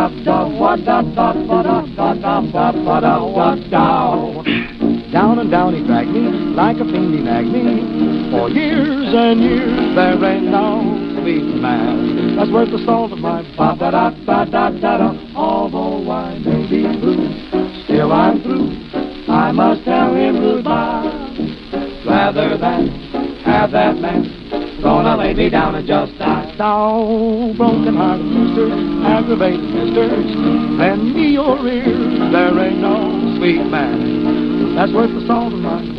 ba-da-da-da-da-da-da-da-da-da-da-da. Down and down he dragged me like a fiend he nagged me. For years and years there ain't no sweet man that's worth the salt of my ba-da-da-da-da-da-da. Although I may be blue, still I'm through. I must tell him goodbye. Rather than have that man gonna lay me down and just die. Now, broken hearted sisters, aggravating misters, lend me your ears. There ain't no sweet man that's worth the salt of my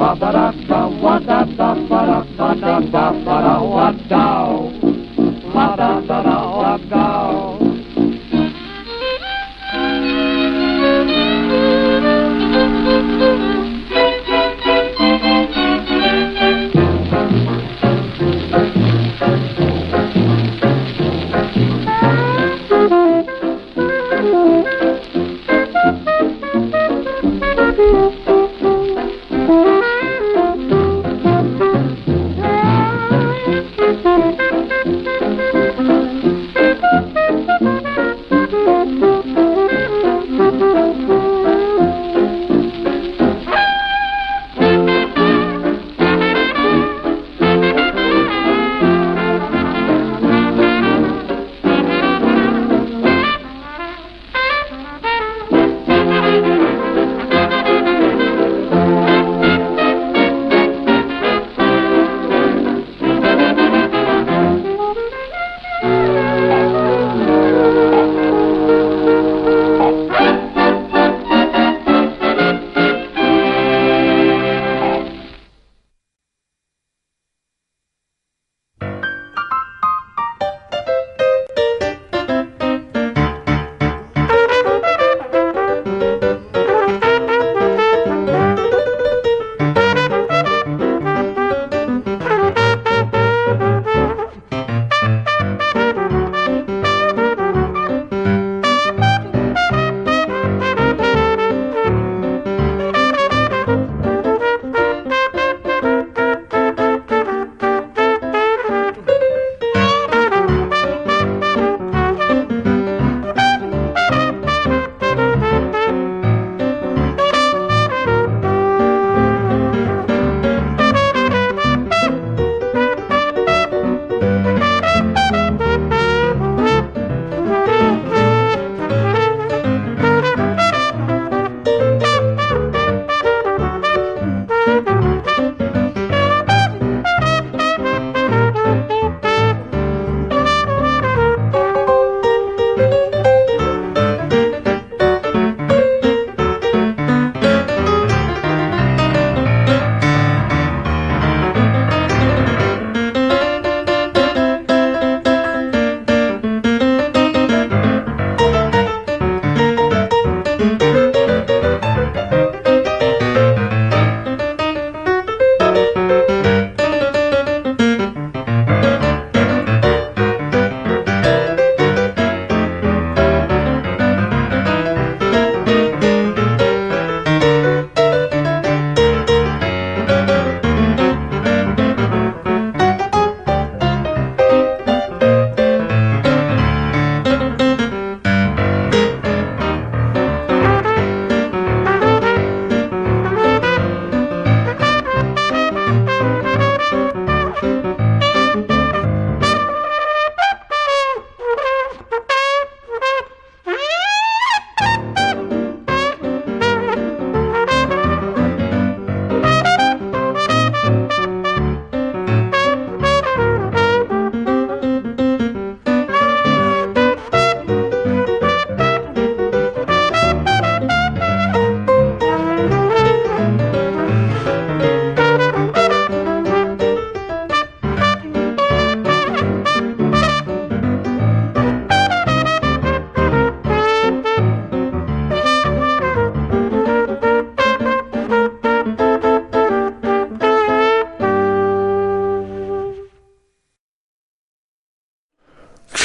ba-da-da-da-da-da-da-da-da-da-da-da-da-da-da.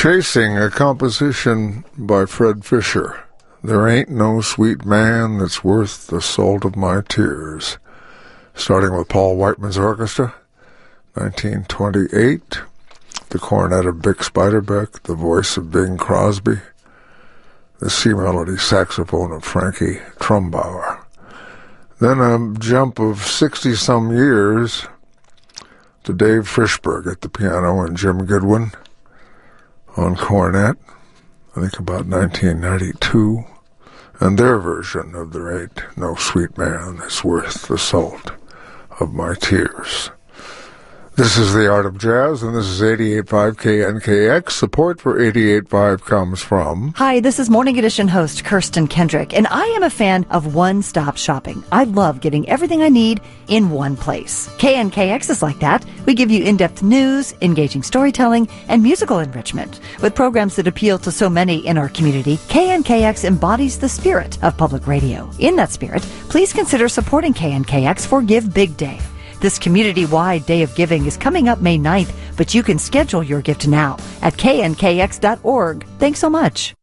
Chasing, a composition by Fred Fisher. There ain't no sweet man that's worth the salt of my tears. Starting with Paul Whiteman's orchestra, nineteen twenty-eight. The cornet of Bick Spiderbeck, the voice of Bing Crosby, the C-melody saxophone of Frankie Trumbauer. Then a jump of sixty-some years to Dave Frishberg at the piano and Jim Goodwin on cornet, I think about nineteen ninety-two, and their version of There Ain't No Sweet Man That's Worth the Salt of My Tears. This is The Art of Jazz, and this is eighty-eight point five K N K X. Support for eighty-eight point five comes from... Hi, this is Morning Edition host Kirsten Kendrick, and I am a fan of one-stop shopping. I love getting everything I need in one place. K N K X is like that. We give you in-depth news, engaging storytelling, and musical enrichment. With programs that appeal to so many in our community, K N K X embodies the spirit of public radio. In that spirit, please consider supporting K N K X for Give Big Day. This community-wide Day of Giving is coming up May ninth, but you can schedule your gift now at K N K X dot org. Thanks so much.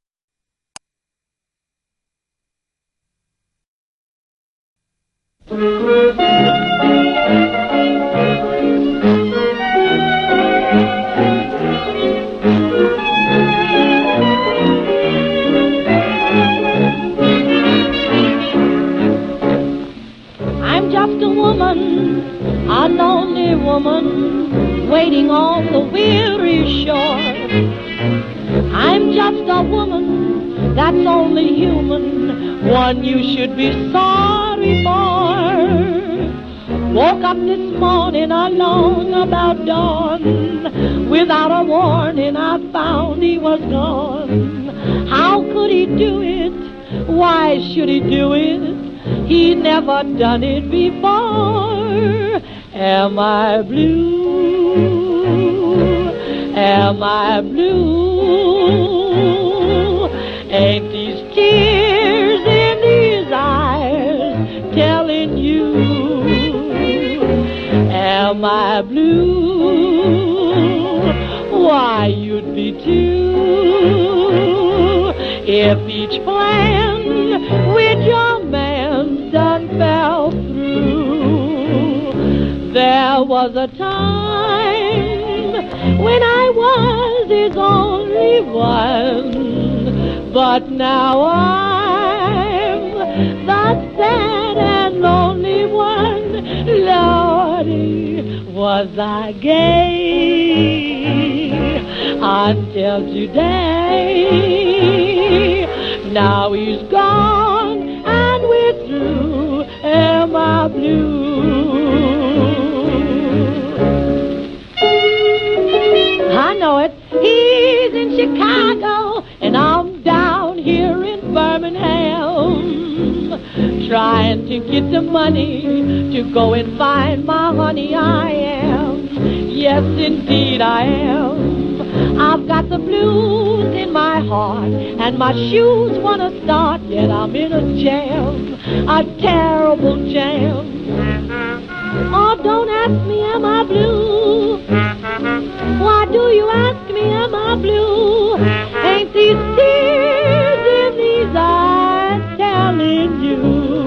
I'm just a woman, a lonely woman, waiting on the weary shore. I'm just a woman that's only human, one you should be sorry for. Woke up this morning alone about dawn, without a warning I found he was gone. How could he do it? Why should he do it? He never done it before. Am I blue? Am I blue? Ain't these tears in these eyes telling you? Am I blue? Why, you'd be too if each plan with your man done fell through. There was a time when I was his only one, but now I'm the sad and lonely one. Lordy, was I gay until today? Now he's gone and we're through. Am I blue? I know it. He's in Chicago and I'm down here in Birmingham, trying to get the money to go and find my honey. I am, yes indeed I am. I've got the blues in my heart, and my shoes wanna start, yet I'm in a jam, a terrible jam. Oh, don't ask me, am I blue? Why do you ask me, am I blue? Ain't these tears in these eyes telling you?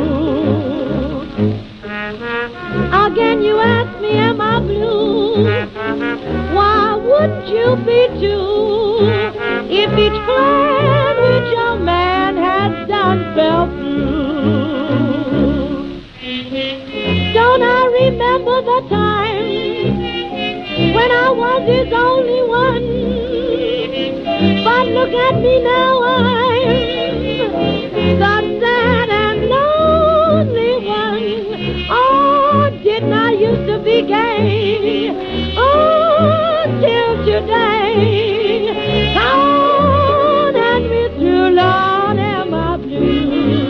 Again you ask me, am I blue? Why wouldn't you be too if each plan which your man has done fell through? Don't I remember the time when I was his only one? But look at me now, I'm the sad and lonely one. Oh, didn't I used to be gay? Oh, till today. Down and me through, Lord, am I blue?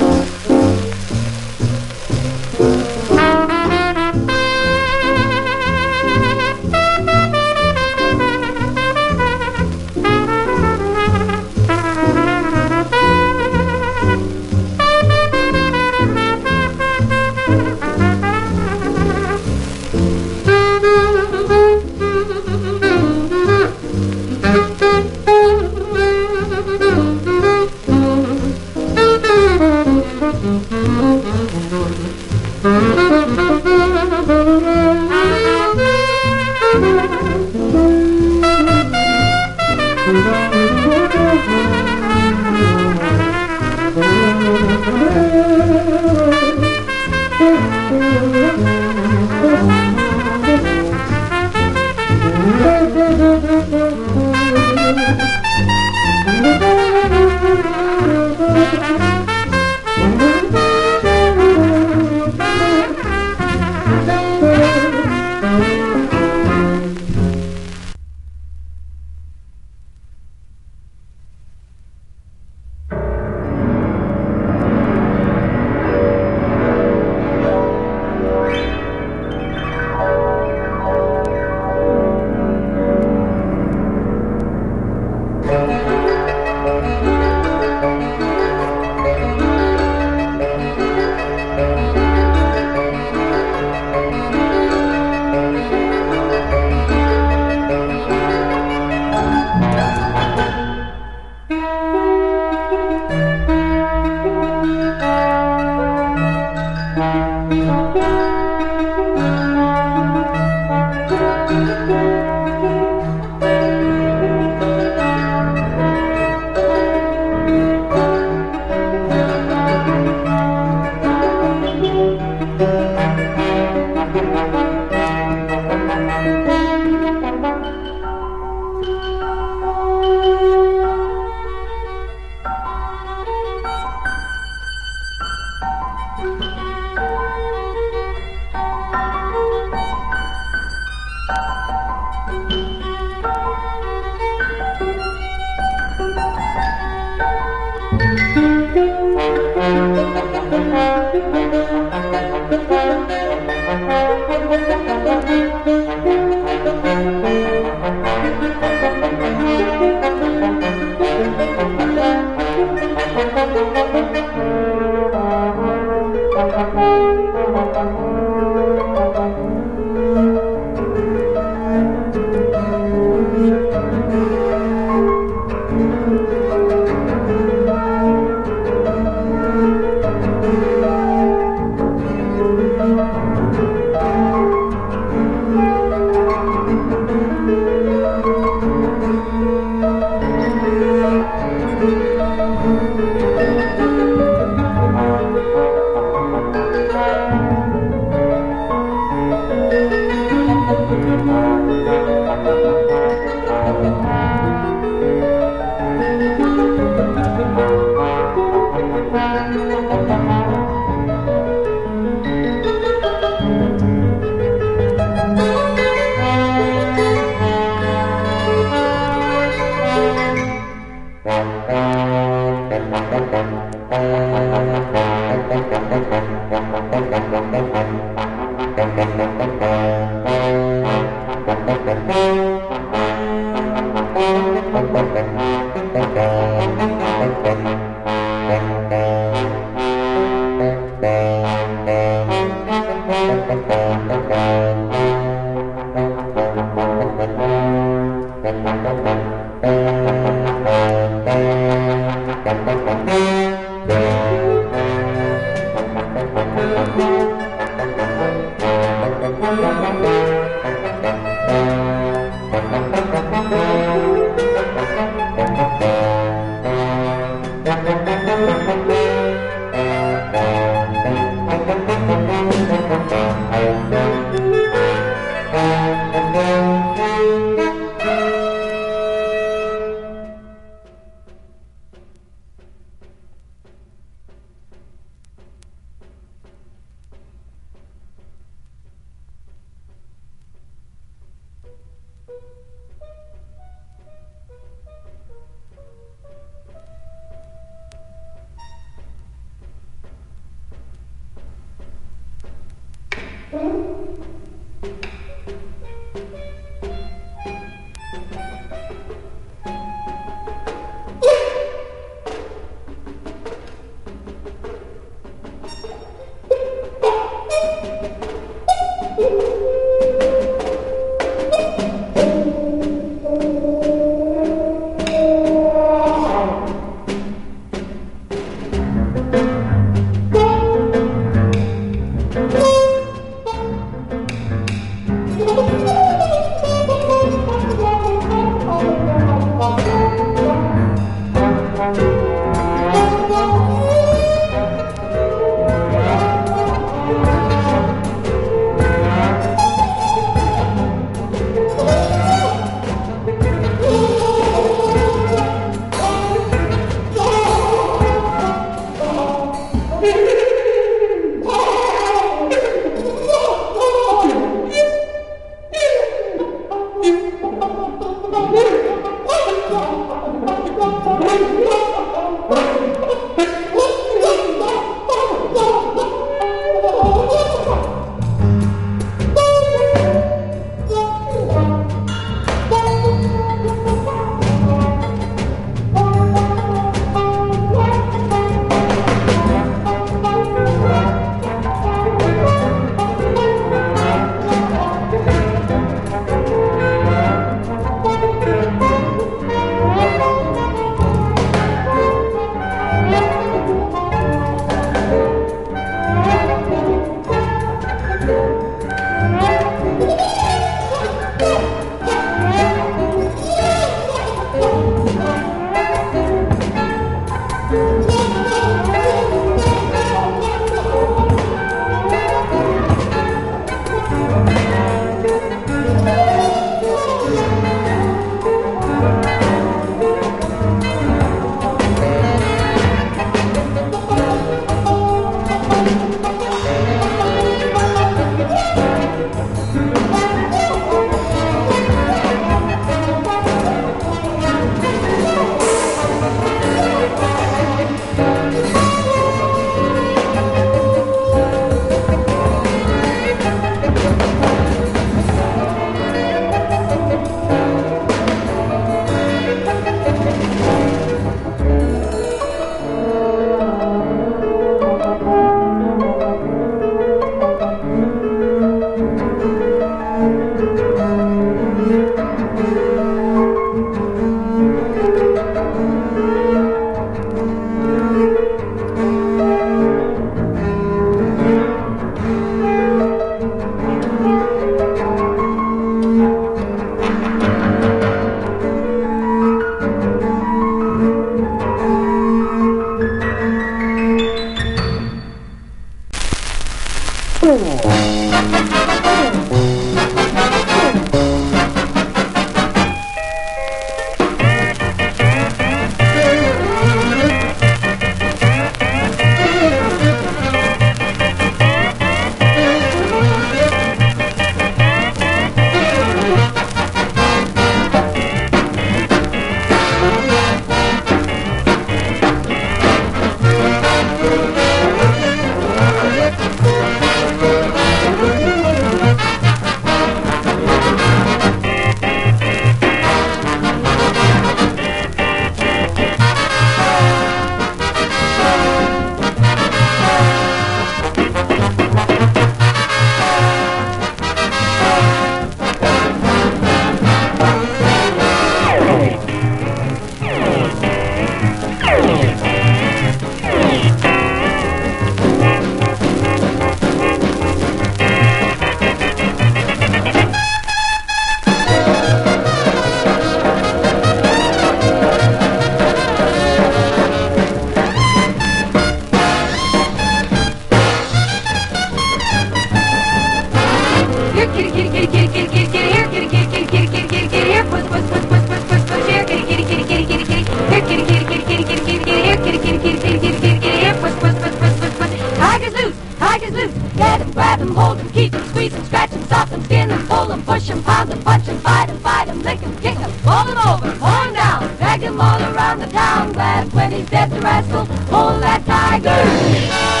kitty, kitty, here, kitty, kitty, kitty, kitty, kitty, kitty, kitty, here, puss, puss, puss, puss, puss, puss, puss, here, kitty, kitty, kitty, kitty, kitty, kitty, here, kitty, kitty, kitty, kitty, kitty, kitty, kitty, here, kitty, kitty, kitty, kitty, kitty, kitty, kitty, here, puss, puss, puss, puss, puss, puss. Tigers loose, tigers loose. Get him, grab him, hold him, keep him, squeeze him, scratch him, stop him, skin him, pull him, push him, pound him, punch him, fight him, fight him, lick him, kick him, roll him over, pull him down, drag him all around the town. Glad when he's dead, the rascal, pull that tiger.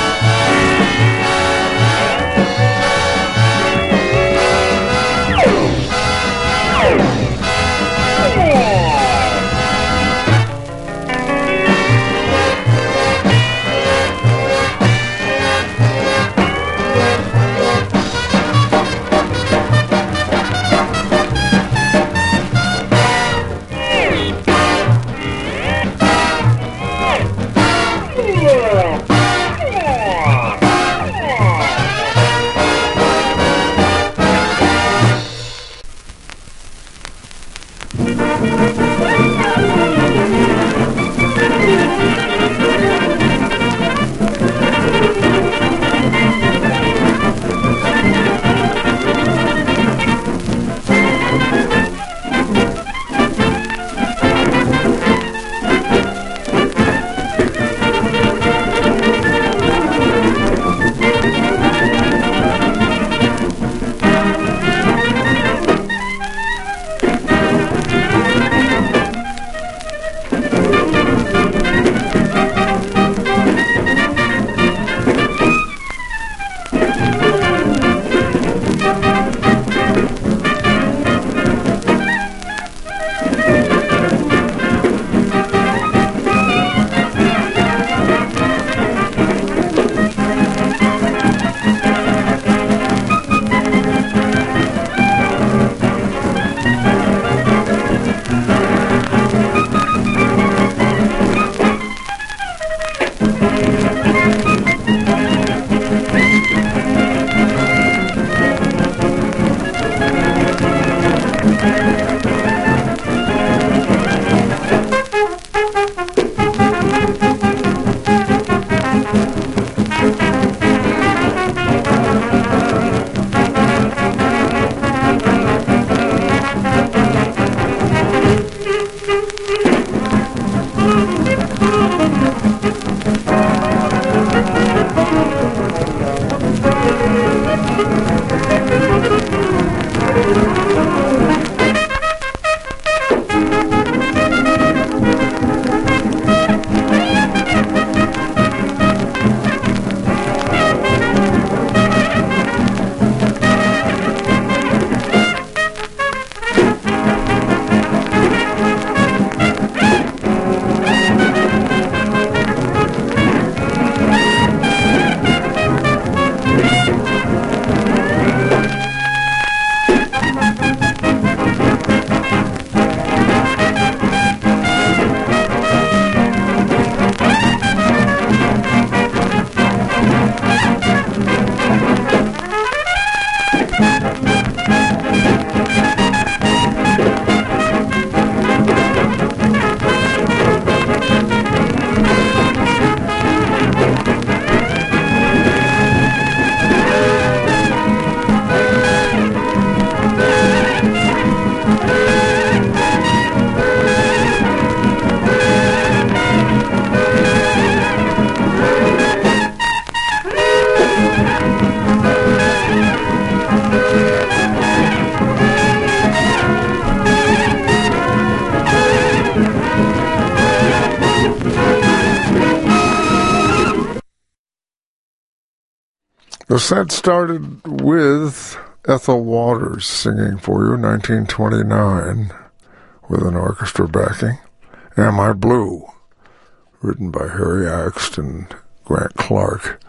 The set started with Ethel Waters singing for you in nineteen twenty-nine with an orchestra backing. Am I Blue, written by Harry Axt and Grant Clark.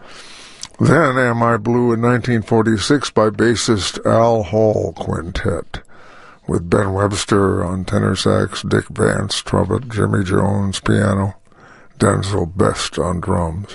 Then Am I Blue in nineteen forty-six by bassist Al Hall Quintet, with Ben Webster on tenor sax, Dick Vance trumpet, Jimmy Jones piano, Denzel Best on drums.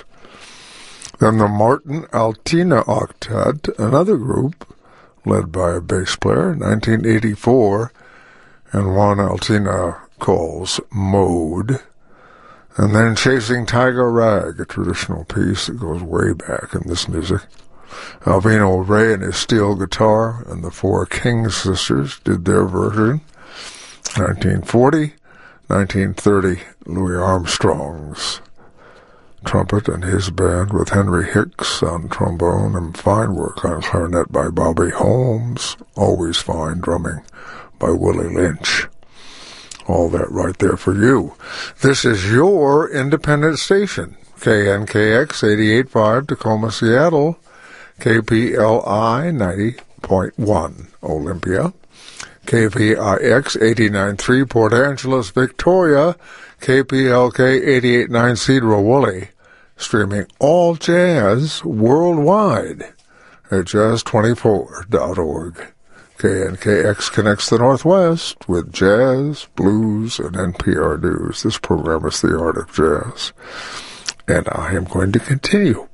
Then the Martin Altina Octet, another group led by a bass player, nineteen eighty-four, and one Altina calls Mode. And then Chasing Tiger Rag, a traditional piece that goes way back in this music. Alvino Ray and his steel guitar, and the Four King Sisters did their version. nineteen forty, nineteen thirty, Louis Armstrong's trumpet and his band with Henry Hicks on trombone, and fine work on clarinet by Bobby Holmes. Always fine drumming by Willie Lynch. All that right there for you. This is your independent station, K N K X eighty-eight point five Tacoma, Seattle, K P L I ninety point one Olympia, K P I X eighty-nine point three Port Angeles, Victoria, K P L K eighty-eight point nine Cedar Woolley, streaming all jazz worldwide at jazz twenty-four dot org. K N K X connects the Northwest with jazz, blues, and N P R news. This program is The Art of Jazz, and I am going to continue.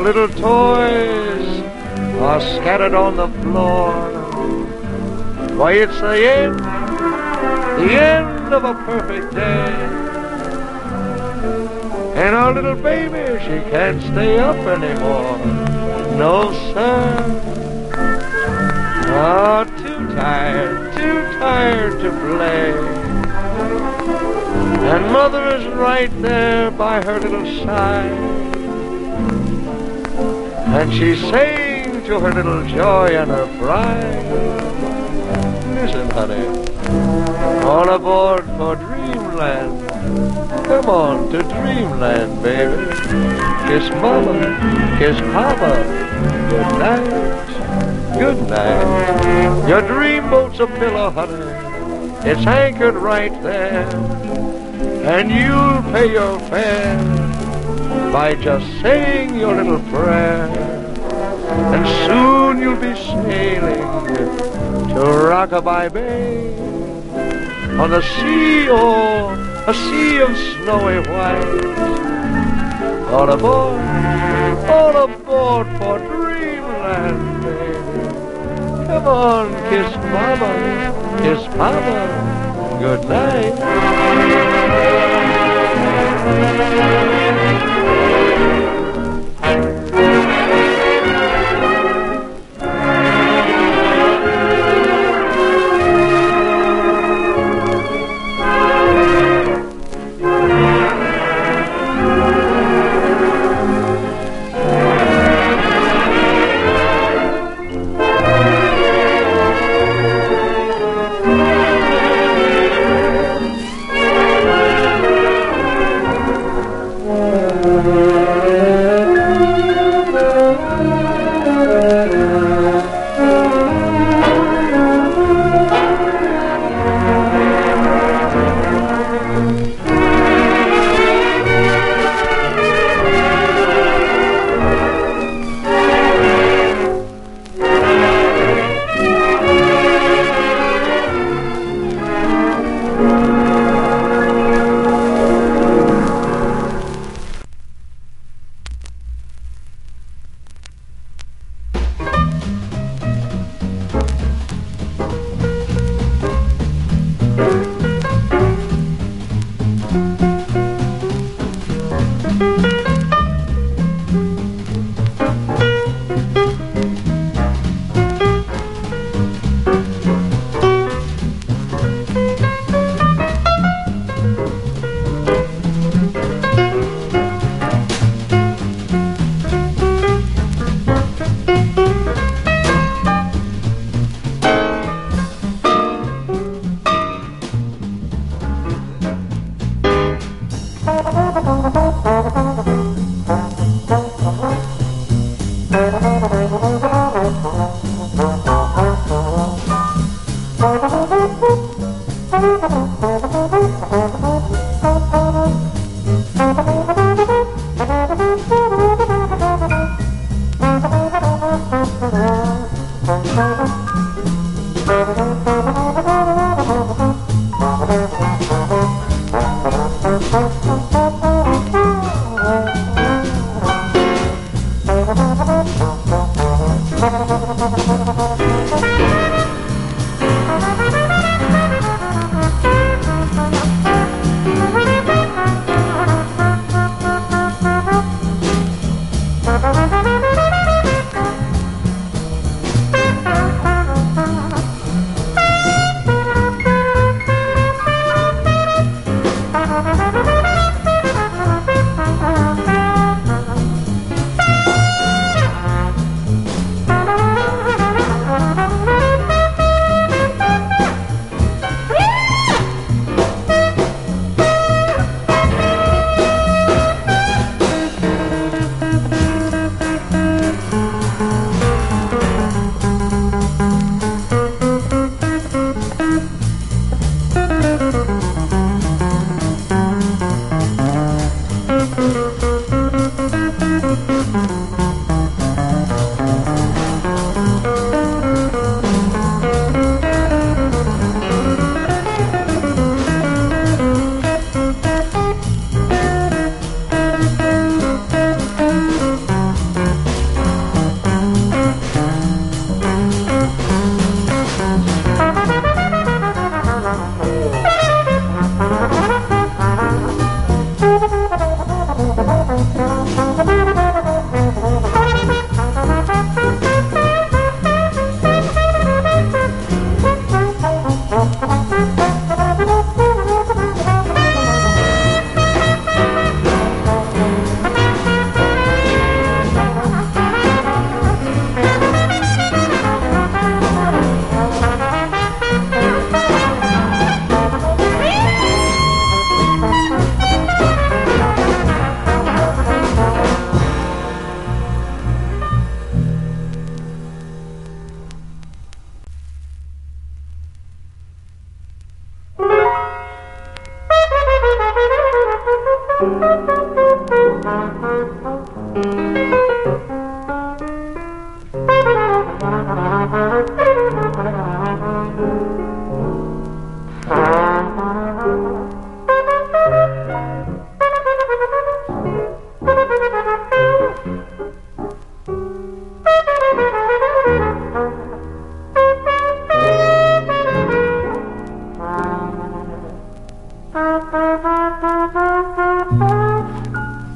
little toys are scattered on the floor. Why, it's the end, the end of a perfect day. And our little baby, she can't stay up anymore. No, sir. Oh, too tired, too tired to play. And mother is right there by her little side. And she's saying to her little joy and her pride, listen, honey, all aboard for dreamland. Come on to dreamland, baby. Kiss mama, kiss papa, good night, good night. Your dreamboat's a pillow, honey, it's anchored right there. And you'll pay your fare by just saying your little prayer. And soon you'll be sailing to Rockabye Bay on the sea, oh, a sea of snowy white. All aboard, all aboard for dreamland, baby. Come on, kiss mama, kiss papa, good night.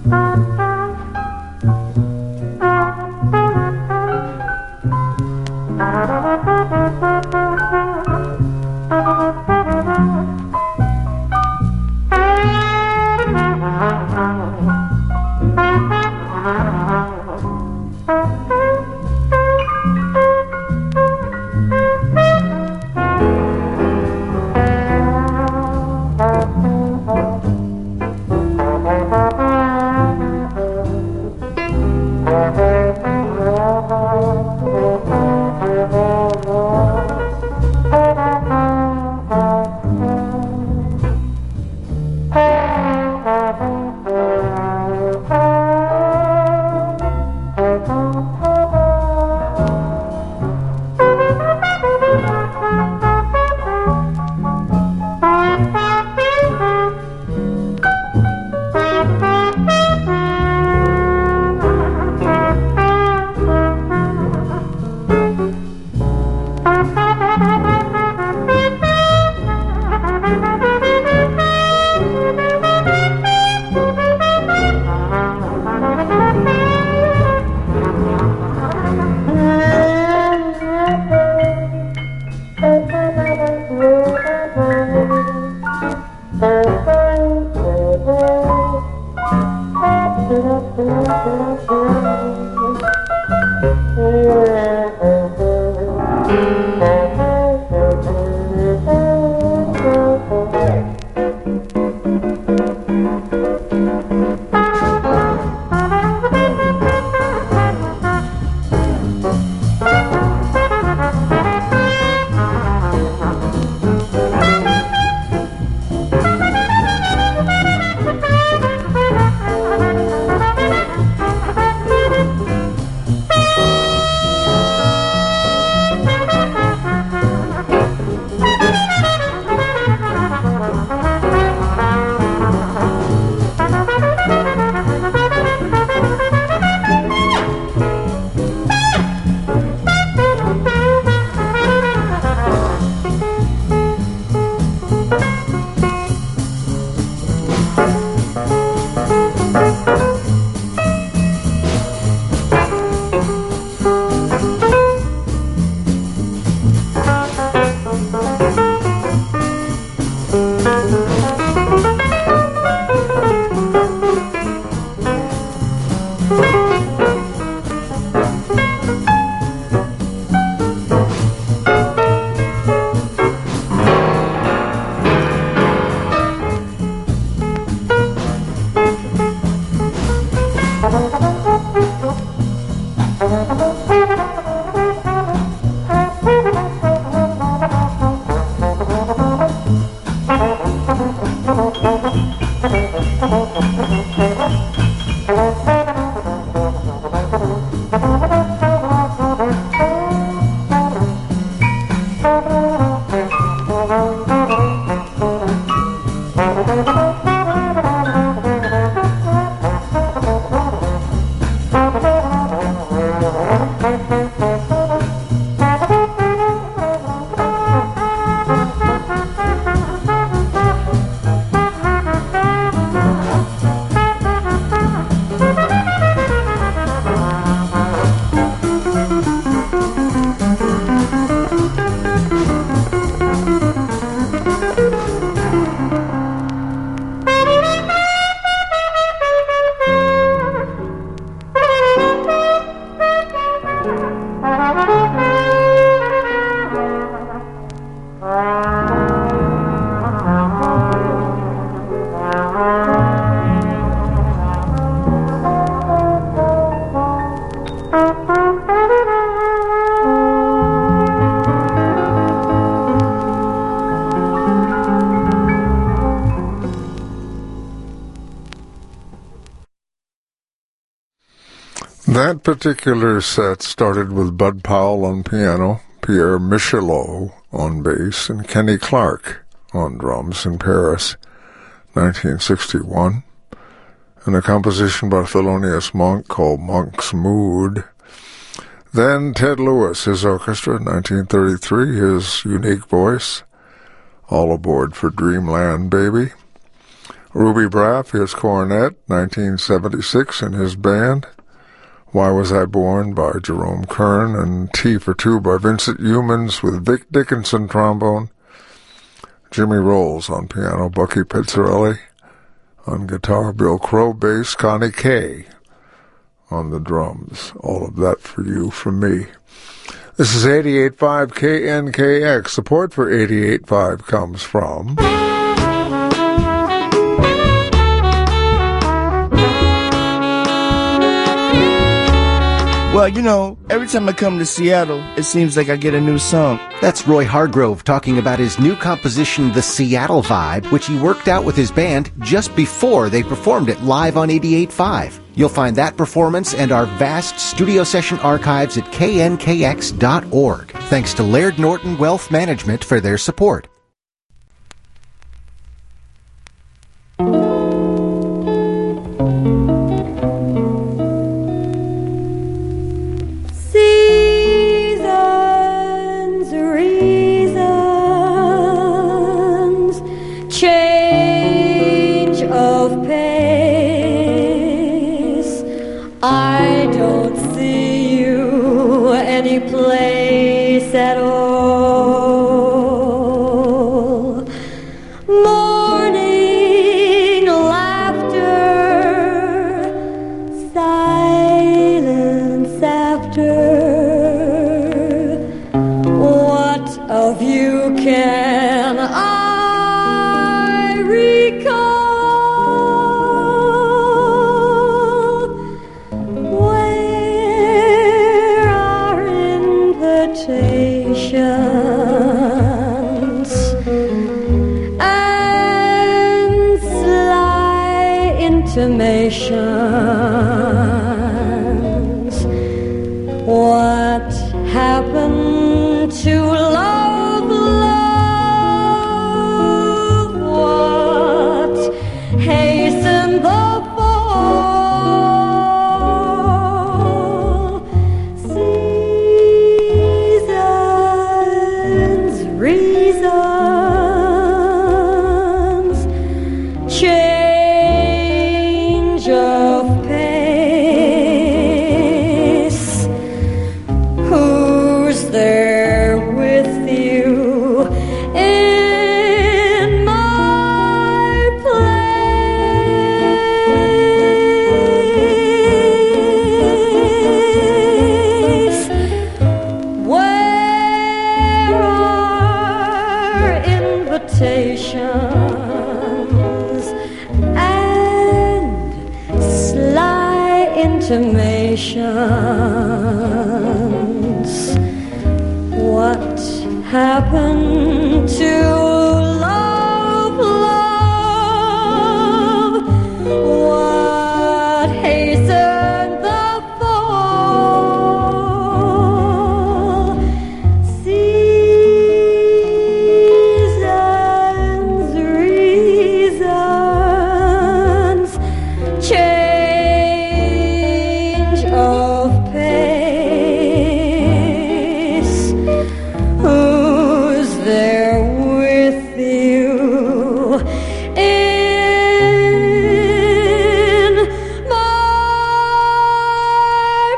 That particular set started with Bud Powell on piano, Pierre Michelot on bass, and Kenny Clarke on drums in Paris, nineteen sixty-one, and a composition by Thelonious Monk called Monk's Mood. Then Ted Lewis, his orchestra, nineteen thirty-three, his unique voice, All Aboard for Dreamland Baby. Ruby Braff, his cornet, nineteen seventy-six, in his band. Why Was I Born by Jerome Kern, and Tea for Two by Vincent Youmans with Vic Dickinson trombone. Jimmy Rolls on piano, Bucky Pizzarelli on guitar, Bill Crow bass, Connie Kay on the drums. All of that for you from me. This is eighty-eight point five K N K X. Support for eighty-eight point five comes from... Well, you know, every time I come to Seattle, it seems like I get a new song. That's Roy Hargrove talking about his new composition, The Seattle Vibe, which he worked out with his band just before they performed it live on eighty-eight point five. You'll find that performance and our vast studio session archives at K N K X dot org. Thanks to Laird Norton Wealth Management for their support. Seasons, reasons, change of pace. I don't see you any place at all. Morning laughter, silence after. What of you can I recall? Where are invitations and sly intimations? What happened to love, love? What hastened the fall? Seasons, reasons, change of pace. Who's there with you in my place? Where are invitations and sly intimations? What happened to love, love? What hastened the fall? Seasons, reasons, change of pace. Who's there with you in my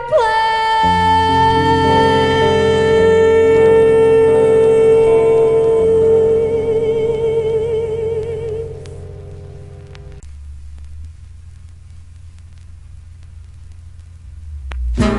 place?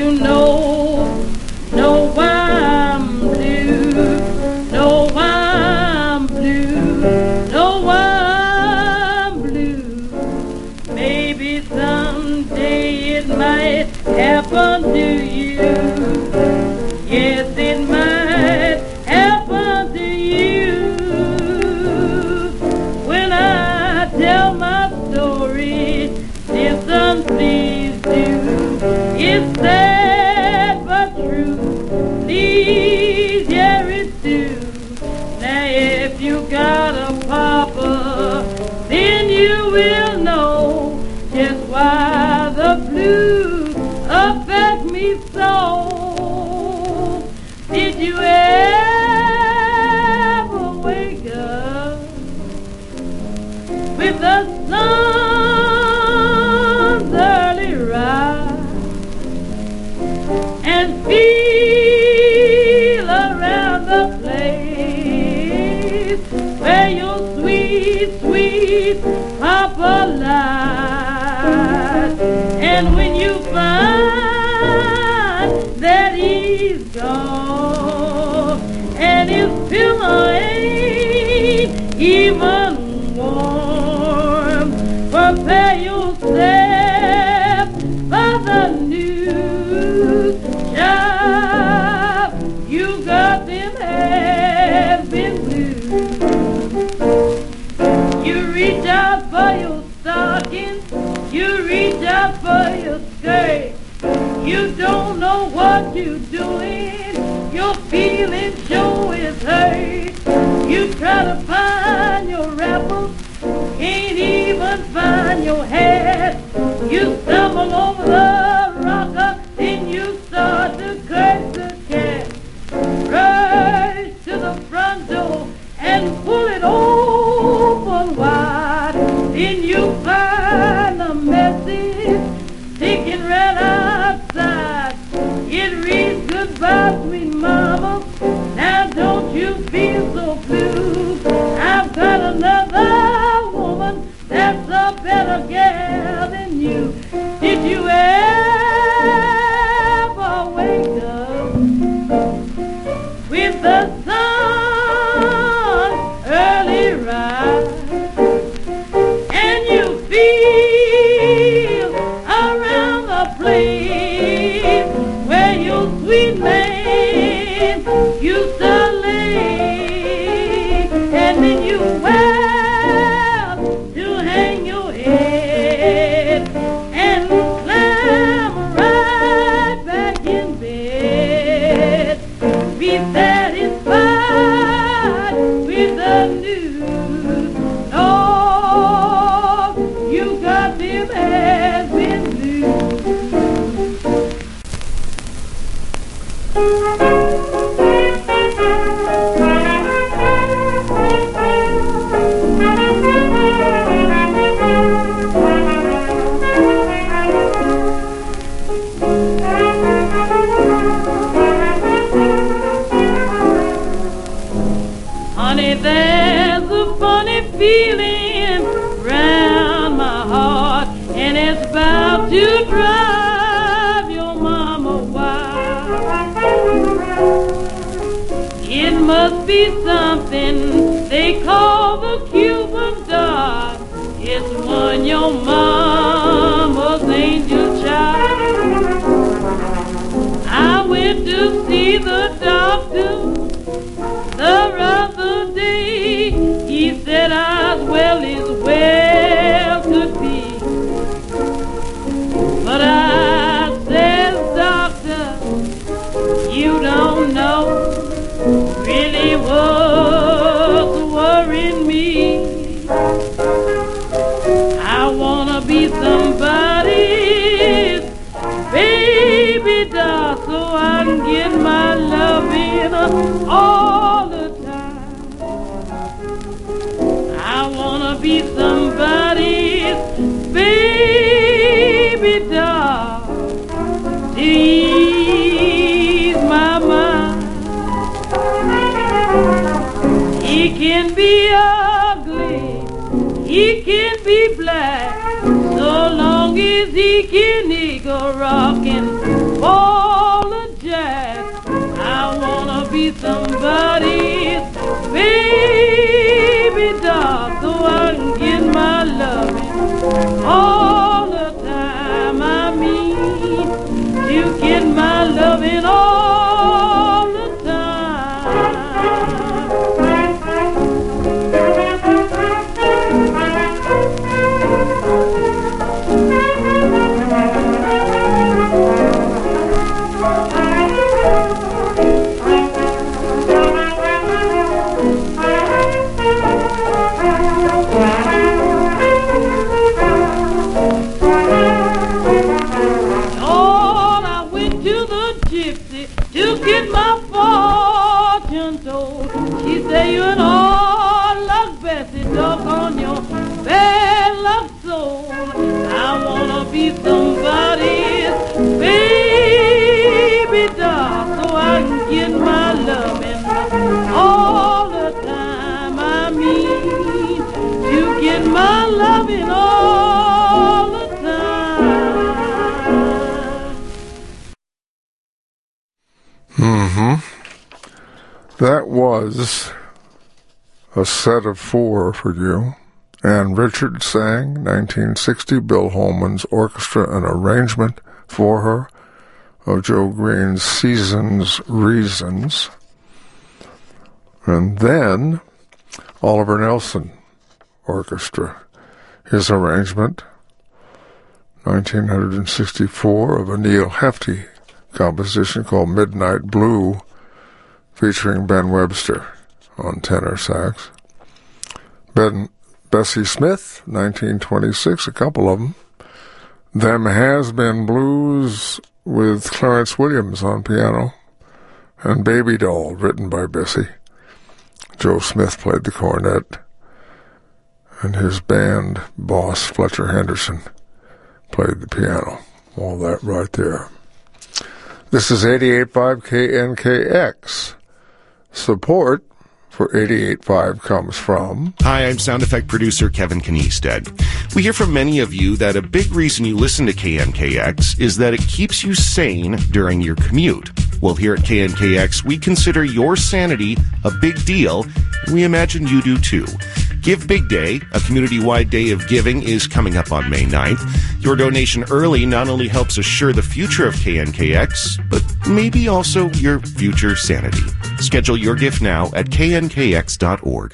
you know, know why I'm blue, know why I'm blue, know why I'm blue. Maybe someday it might happen to you. Yes, it might happen to you. When I tell my story, listen please do. It's sad but true. Please hear it too. Now if you got a papa, then you will know just why the blues affect me so. Did you ever wake up with the sun's early rise and feel around the place where your sweet, sweet papa lies? And when you find that he's gone and his pillow ain't even warm, prepare yourself for the news, child. You got them having blues. You reach out for your stocking, you reach out for your skirt. You don't know what you're doing, your feeling sure is hurt. You try to find your wrapper, can't even find your hat. You stumble over the rocker, then you start to curse the cat. Rush to the front door and pull it open wide. Then you find a message sticking right outside. It reads, goodbye sweet mama, now don't you feel so blue. I've got another woman that's a better gal than you. Did you ever wake up with the sun's early rise and you feel around the place where your sweet man used to lay, and then you have to hang your head and climb right back in bed. Be satisfied with the news. No, you got them has been blue. Honey, there's a funny feeling round my heart, and it's about to drive your mama wild. It must be something they call the Cuban dot. It's one your mama's angel child. I went to see the doctor the other day. He said as well as well could be. But I said, doctor, you don't know really what's worrying me. I wanna be somebody's baby doll so I can get my love in all the time. I wanna be somebody's baby doll to ease my mind. He can be ugly, he can be black, so long as he can he go rockin'. Boy, be somebody's baby doll so I can get my loving all the time. I mean, to get my loving all the get my fortune told. She say you an all luck Bessie, dog on your bad luck soul. I wanna be somebody's baby doll so I can get my loving all the time. I mean, to get my loving all the time. Mm-hmm. That was a set of four for you. Ann Richards sang, nineteen sixty, Bill Holman's orchestra and arrangement for her of Joe Green's Season's Reasons. And then Oliver Nelson Orchestra, his arrangement, nineteen sixty-four, of a Neil Hefti composition called Midnight Blue, featuring Ben Webster on tenor sax. Ben, Bessie Smith, nineteen twenty-six, a couple of them. Them Has Been Blues with Clarence Williams on piano, and Baby Doll, written by Bessie. Joe Smith played the cornet, and his band boss, Fletcher Henderson, played the piano. All that right there. This is eighty-eight point five K N K X. Support for eighty-eight point five comes from... Hi, I'm sound effect producer Kevin Kniestead. We hear from many of you that a big reason you listen to K N K X is that it keeps you sane during your commute. Well, here at K N K X, we consider your sanity a big deal, and we imagine you do too. Give Big Day, a community-wide day of giving, is coming up on May ninth. Your donation early not only helps assure the future of K N K X, but maybe also your future sanity. Schedule your gift now at K N K X dot org.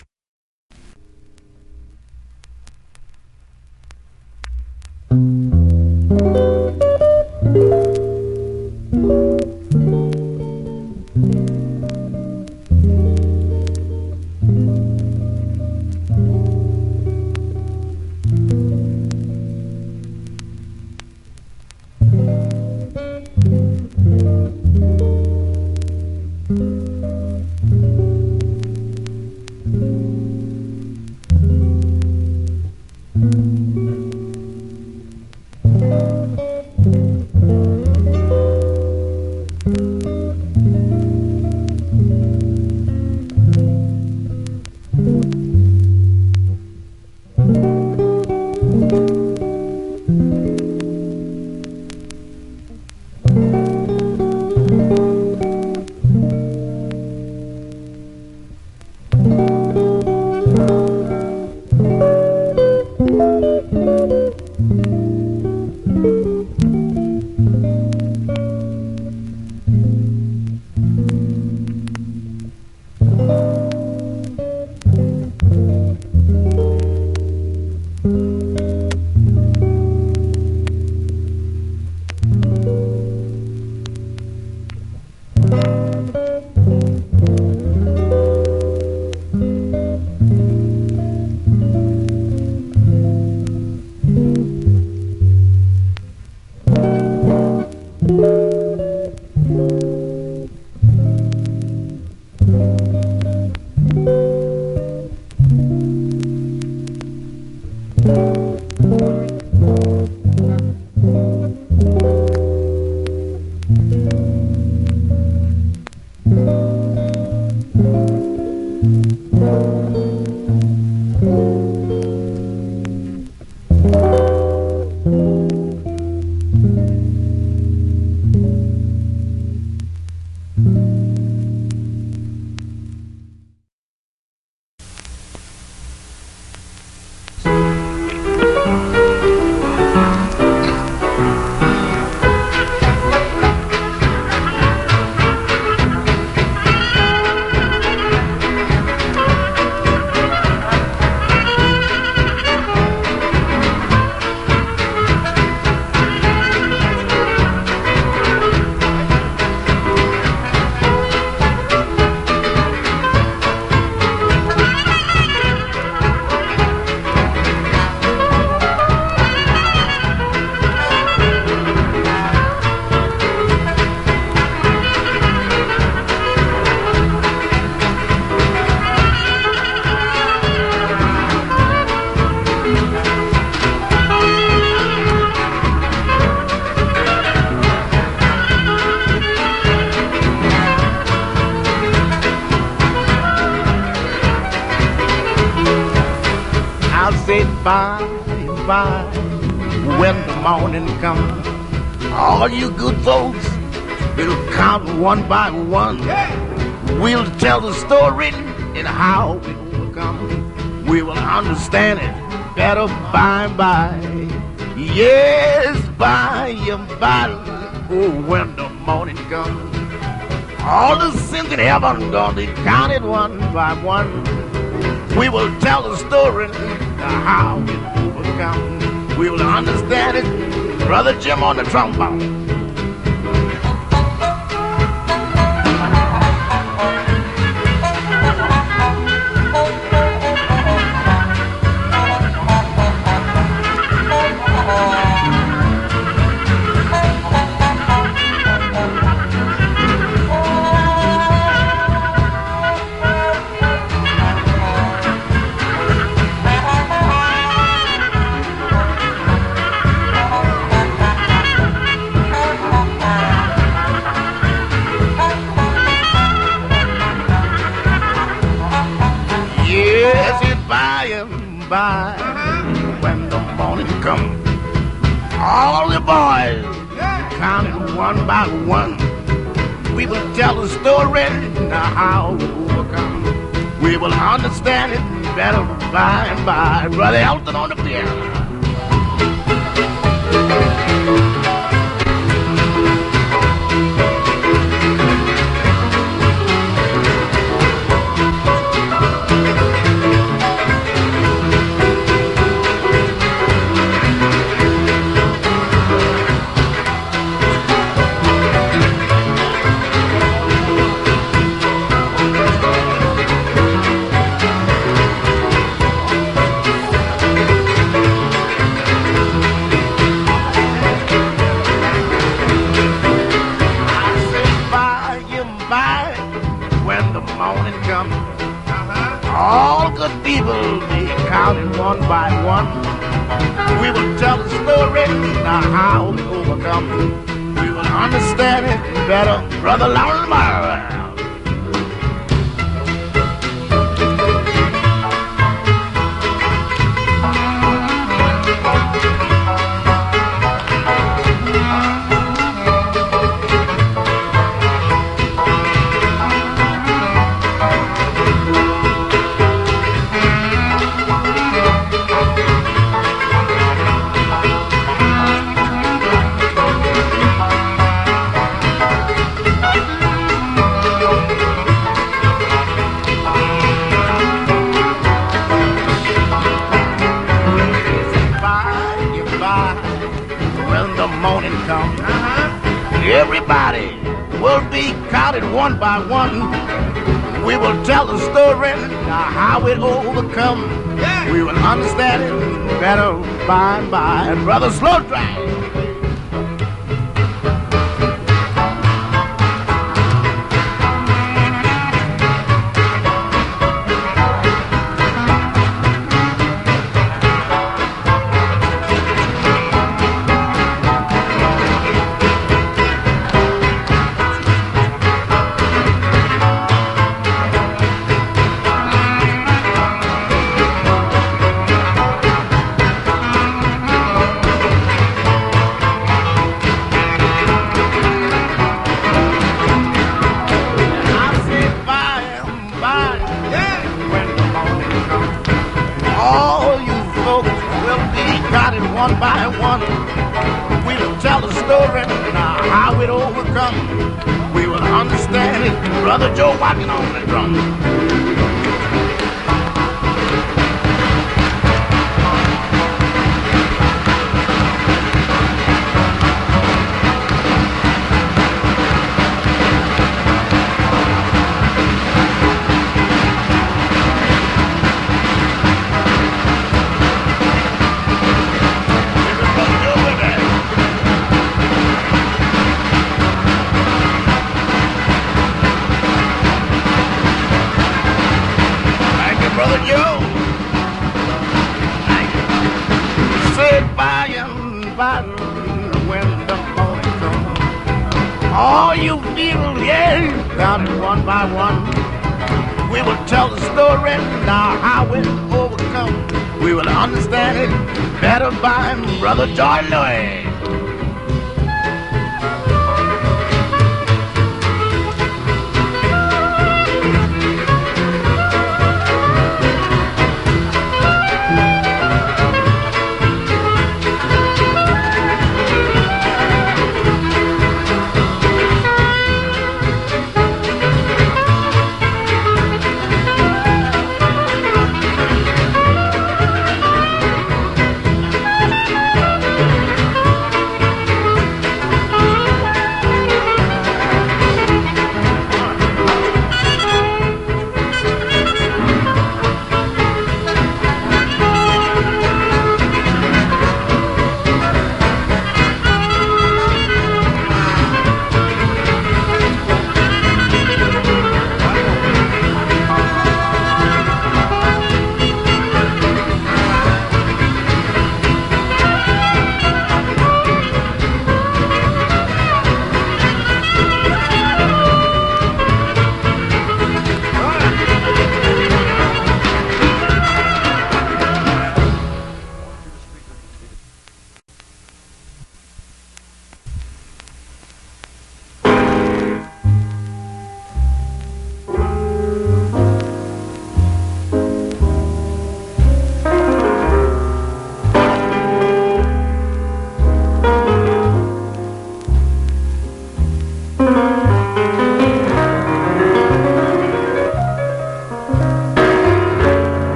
by and by, when the morning comes, all you good folks will count one by one. We'll tell the story and how we overcome. We will understand it better by and by. Yes, by and by, oh, when the morning comes, all the sins in heaven gonna be counted one by one. We will tell the story how we overcome. We will understand it. Brother Jim on the trombone. By when the morning comes, all the boys counted one by one. We will tell the story how we overcome. We will understand it better by and by. Brother Elton on the piano. One by one, we will tell the story now how we overcome. We will understand it better, Brother Lorimer. Everybody will be counted one by one. We will tell the story now how it overcome. We will understand it better by and by. Brother Slow Drive. One by one, we will tell the story now how it overcome. We will understand it. Brother Joe walking on the drum. When the morning comes, all you people, yeah, counted one by one. We will tell the story now how it overcome. we will understand it better by Brother Joy Louis.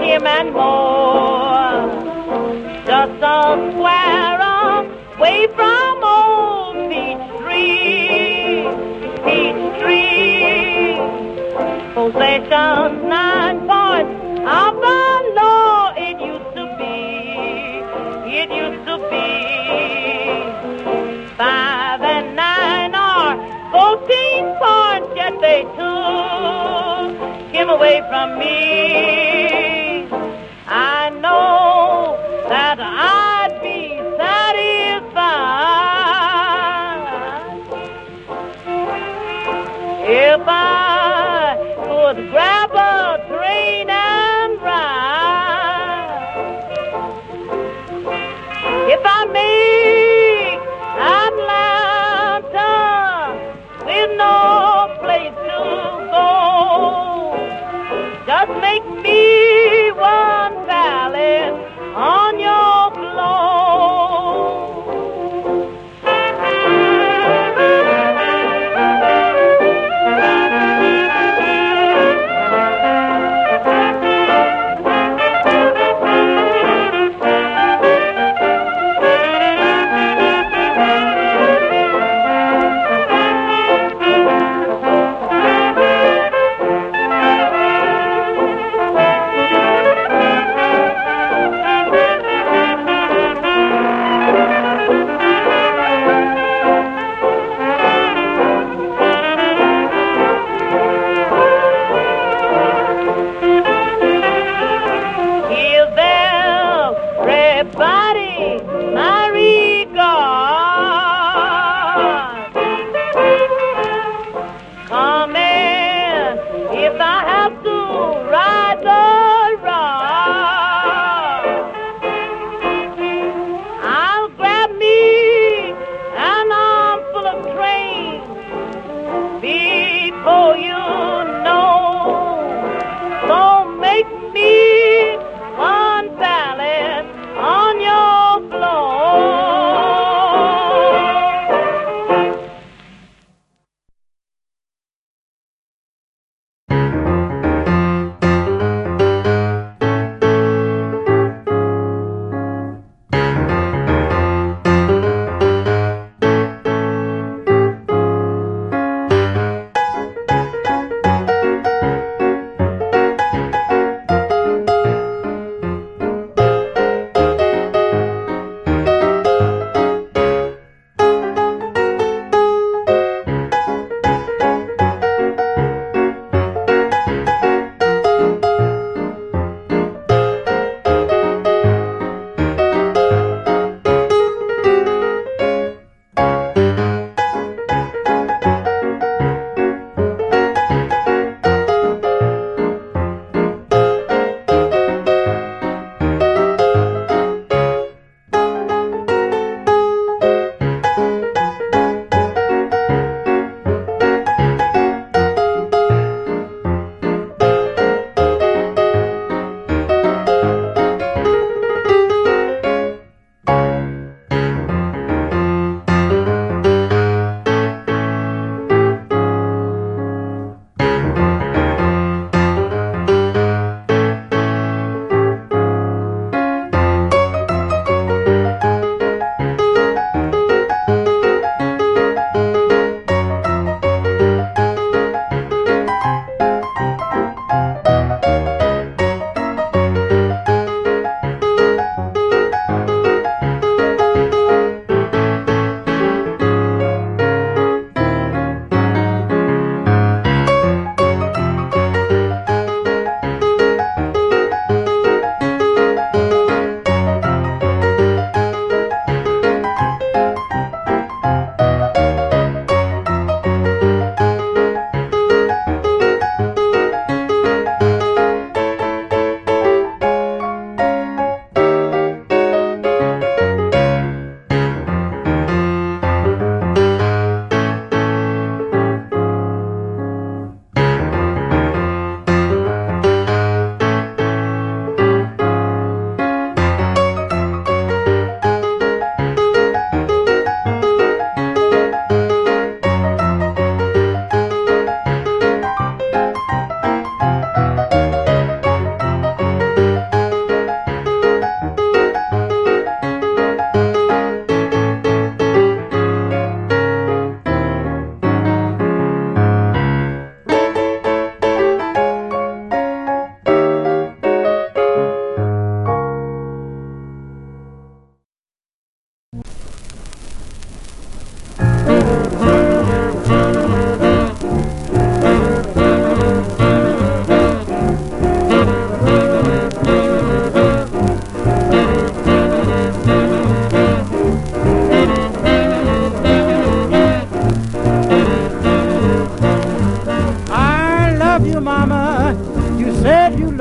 him and more. Just a square away from old Peachtree, Peachtree. Possessions nine points of the law. It used to be, it used to be. Five and nine are fourteen points, yet they took him away from me. I know that I'd be satisfied if I could grab a train and ride. If I make Atlanta with no place to go, just make me one ballad on your floor.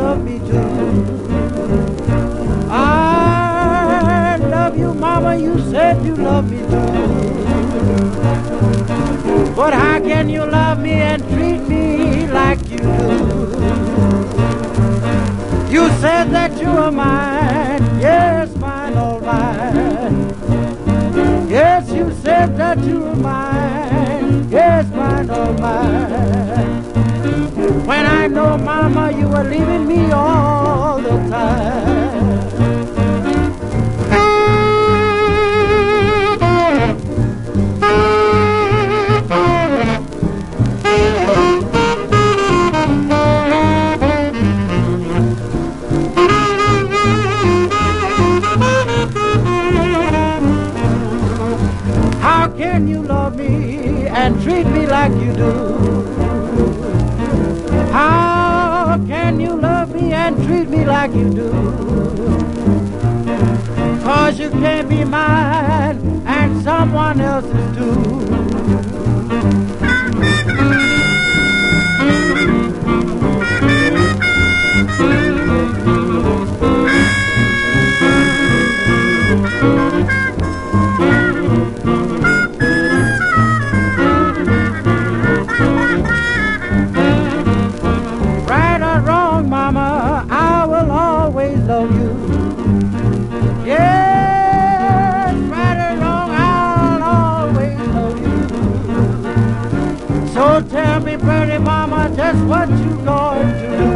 love me too. I love you, Mama, you said you love me too. But how can you love me and treat me like you do? You said that you were mine, yes, mine, all mine. Yes, you said that you were mine, yes, mine, all mine. When I know, Mama, you were leaving me all the time. How can you love me and treat me like you do? How can you love me and treat me like you do? 'Cause you can't be mine and someone else's too. Right or wrong, Mama, I will always love you. Yes, right or wrong, I'll always love you. So tell me, pretty Mama, just what you going to do.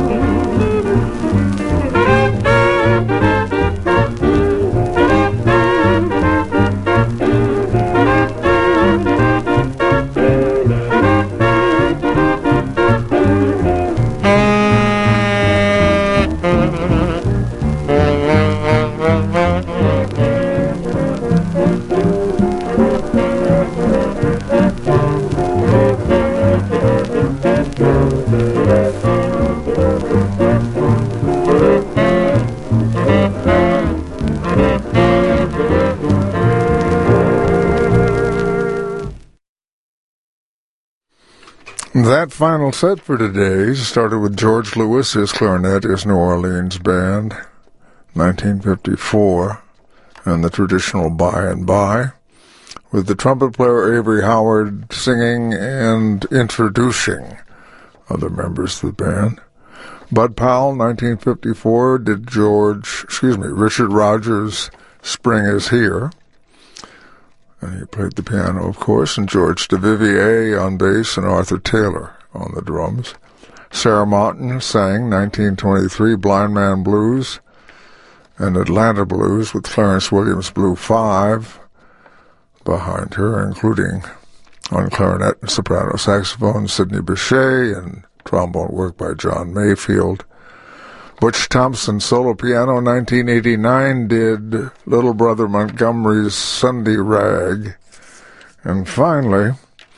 That final set for today started with George Lewis, his clarinet, his New Orleans band, nineteen fifty-four, and the traditional By and By, with the trumpet player Avery Howard singing and introducing other members of the band. Bud Powell, nineteen fifty-four, did George, excuse me, Richard Rogers' Spring is Here. And he played the piano, of course, and George DeVivier on bass and Arthur Taylor on the drums. Sarah Martin sang nineteen twenty-three Blind Man Blues and Atlanta Blues with Clarence Williams Blue Five behind her, including on clarinet and soprano saxophone Sidney Bechet and trombone work by John Mayfield. Butch Thompson solo piano nineteen eighty-nine did Little Brother Montgomery's Sunday Rag. And finally,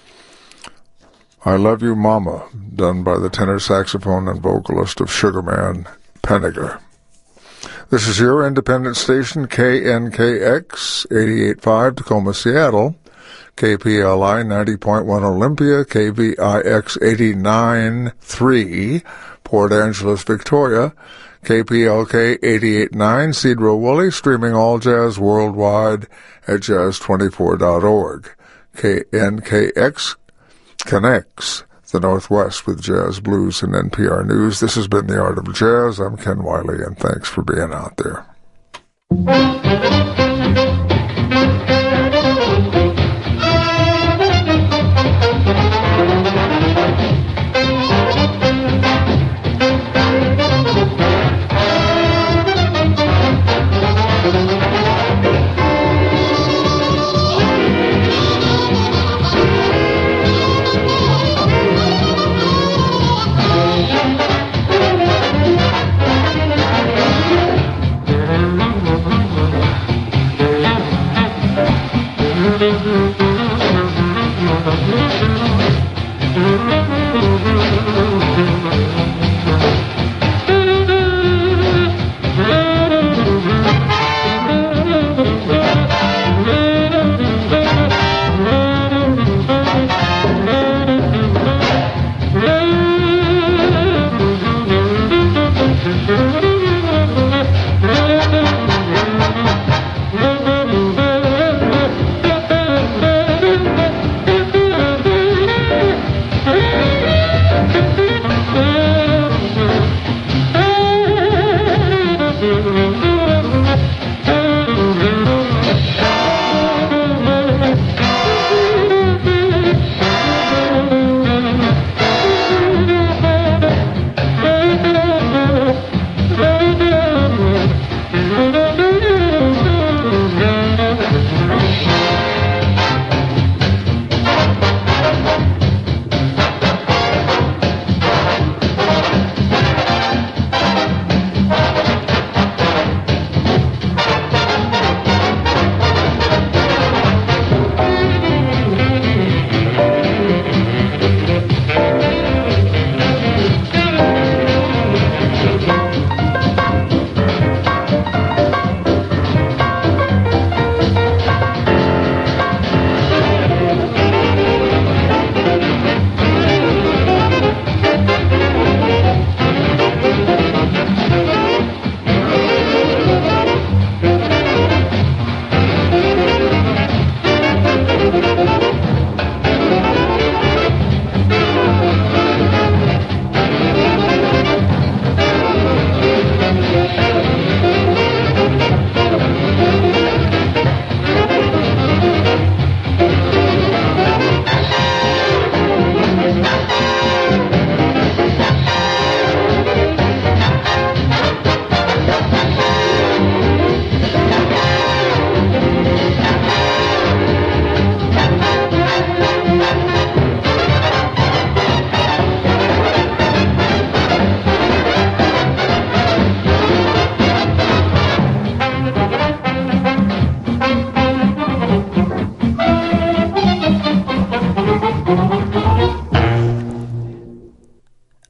I Love You Mama, done by the tenor saxophone and vocalist of Sugarman Penniger. This is your independent station, K N K X, eighty-eight point five Tacoma, Seattle, K P L I ninety point one Olympia, K V I X eighty-nine point three Port Angeles, Victoria, K P L K eighty-eight point nine Cedro Woolley, streaming all jazz worldwide at jazz twenty-four dot org. K N K X connects the Northwest with jazz, blues, and N P R News. This has been The Art of Jazz. I'm Ken Wiley, and thanks for being out there.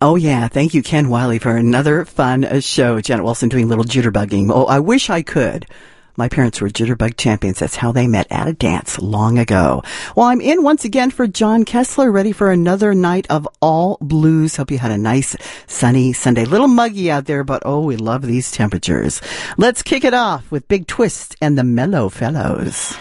Oh, yeah. Thank you, Ken Wiley, for another fun uh, show. Janet Wilson doing a little jitterbugging. Oh, I wish I could. My parents were jitterbug champions. That's how they met at a dance long ago. Well, I'm in once again for John Kessler, ready for another night of all blues. Hope you had a nice sunny Sunday. A little muggy out there, but oh, we love these temperatures. Let's kick it off with Big Twist and the Mellow Fellows.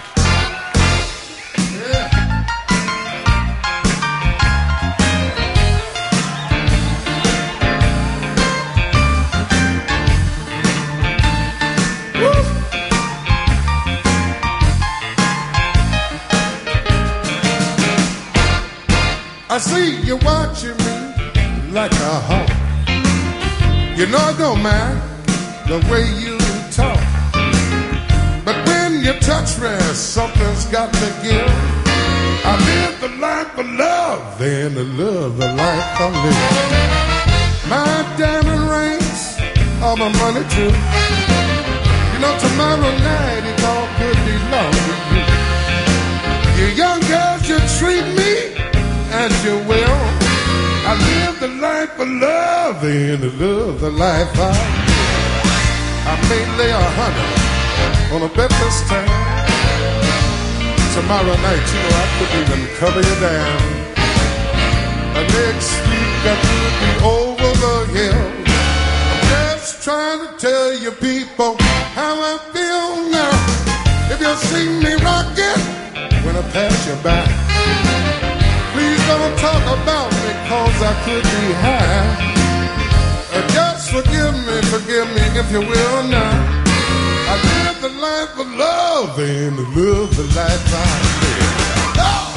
I see you watching me like a hawk. You know I don't mind the way you talk, but when you touch me, something's got to give. I live the life of love, and I love the life I live. My diamond rings are my money too. You know tomorrow night it all could belong to you. You young girls, you treat me as you will. I live the life of love, and I love the life I live. I may lay a hundred on a bet this time. Tomorrow night, you know, I could even cover you down. But next week I could be over the hill. I'm just trying to tell you people how I feel now. If you see me rocking when I pass you by, please don't talk about me, cause I could be high. Uh, just forgive me, forgive me if you will now. I live the life of love and I live the life I live. Oh!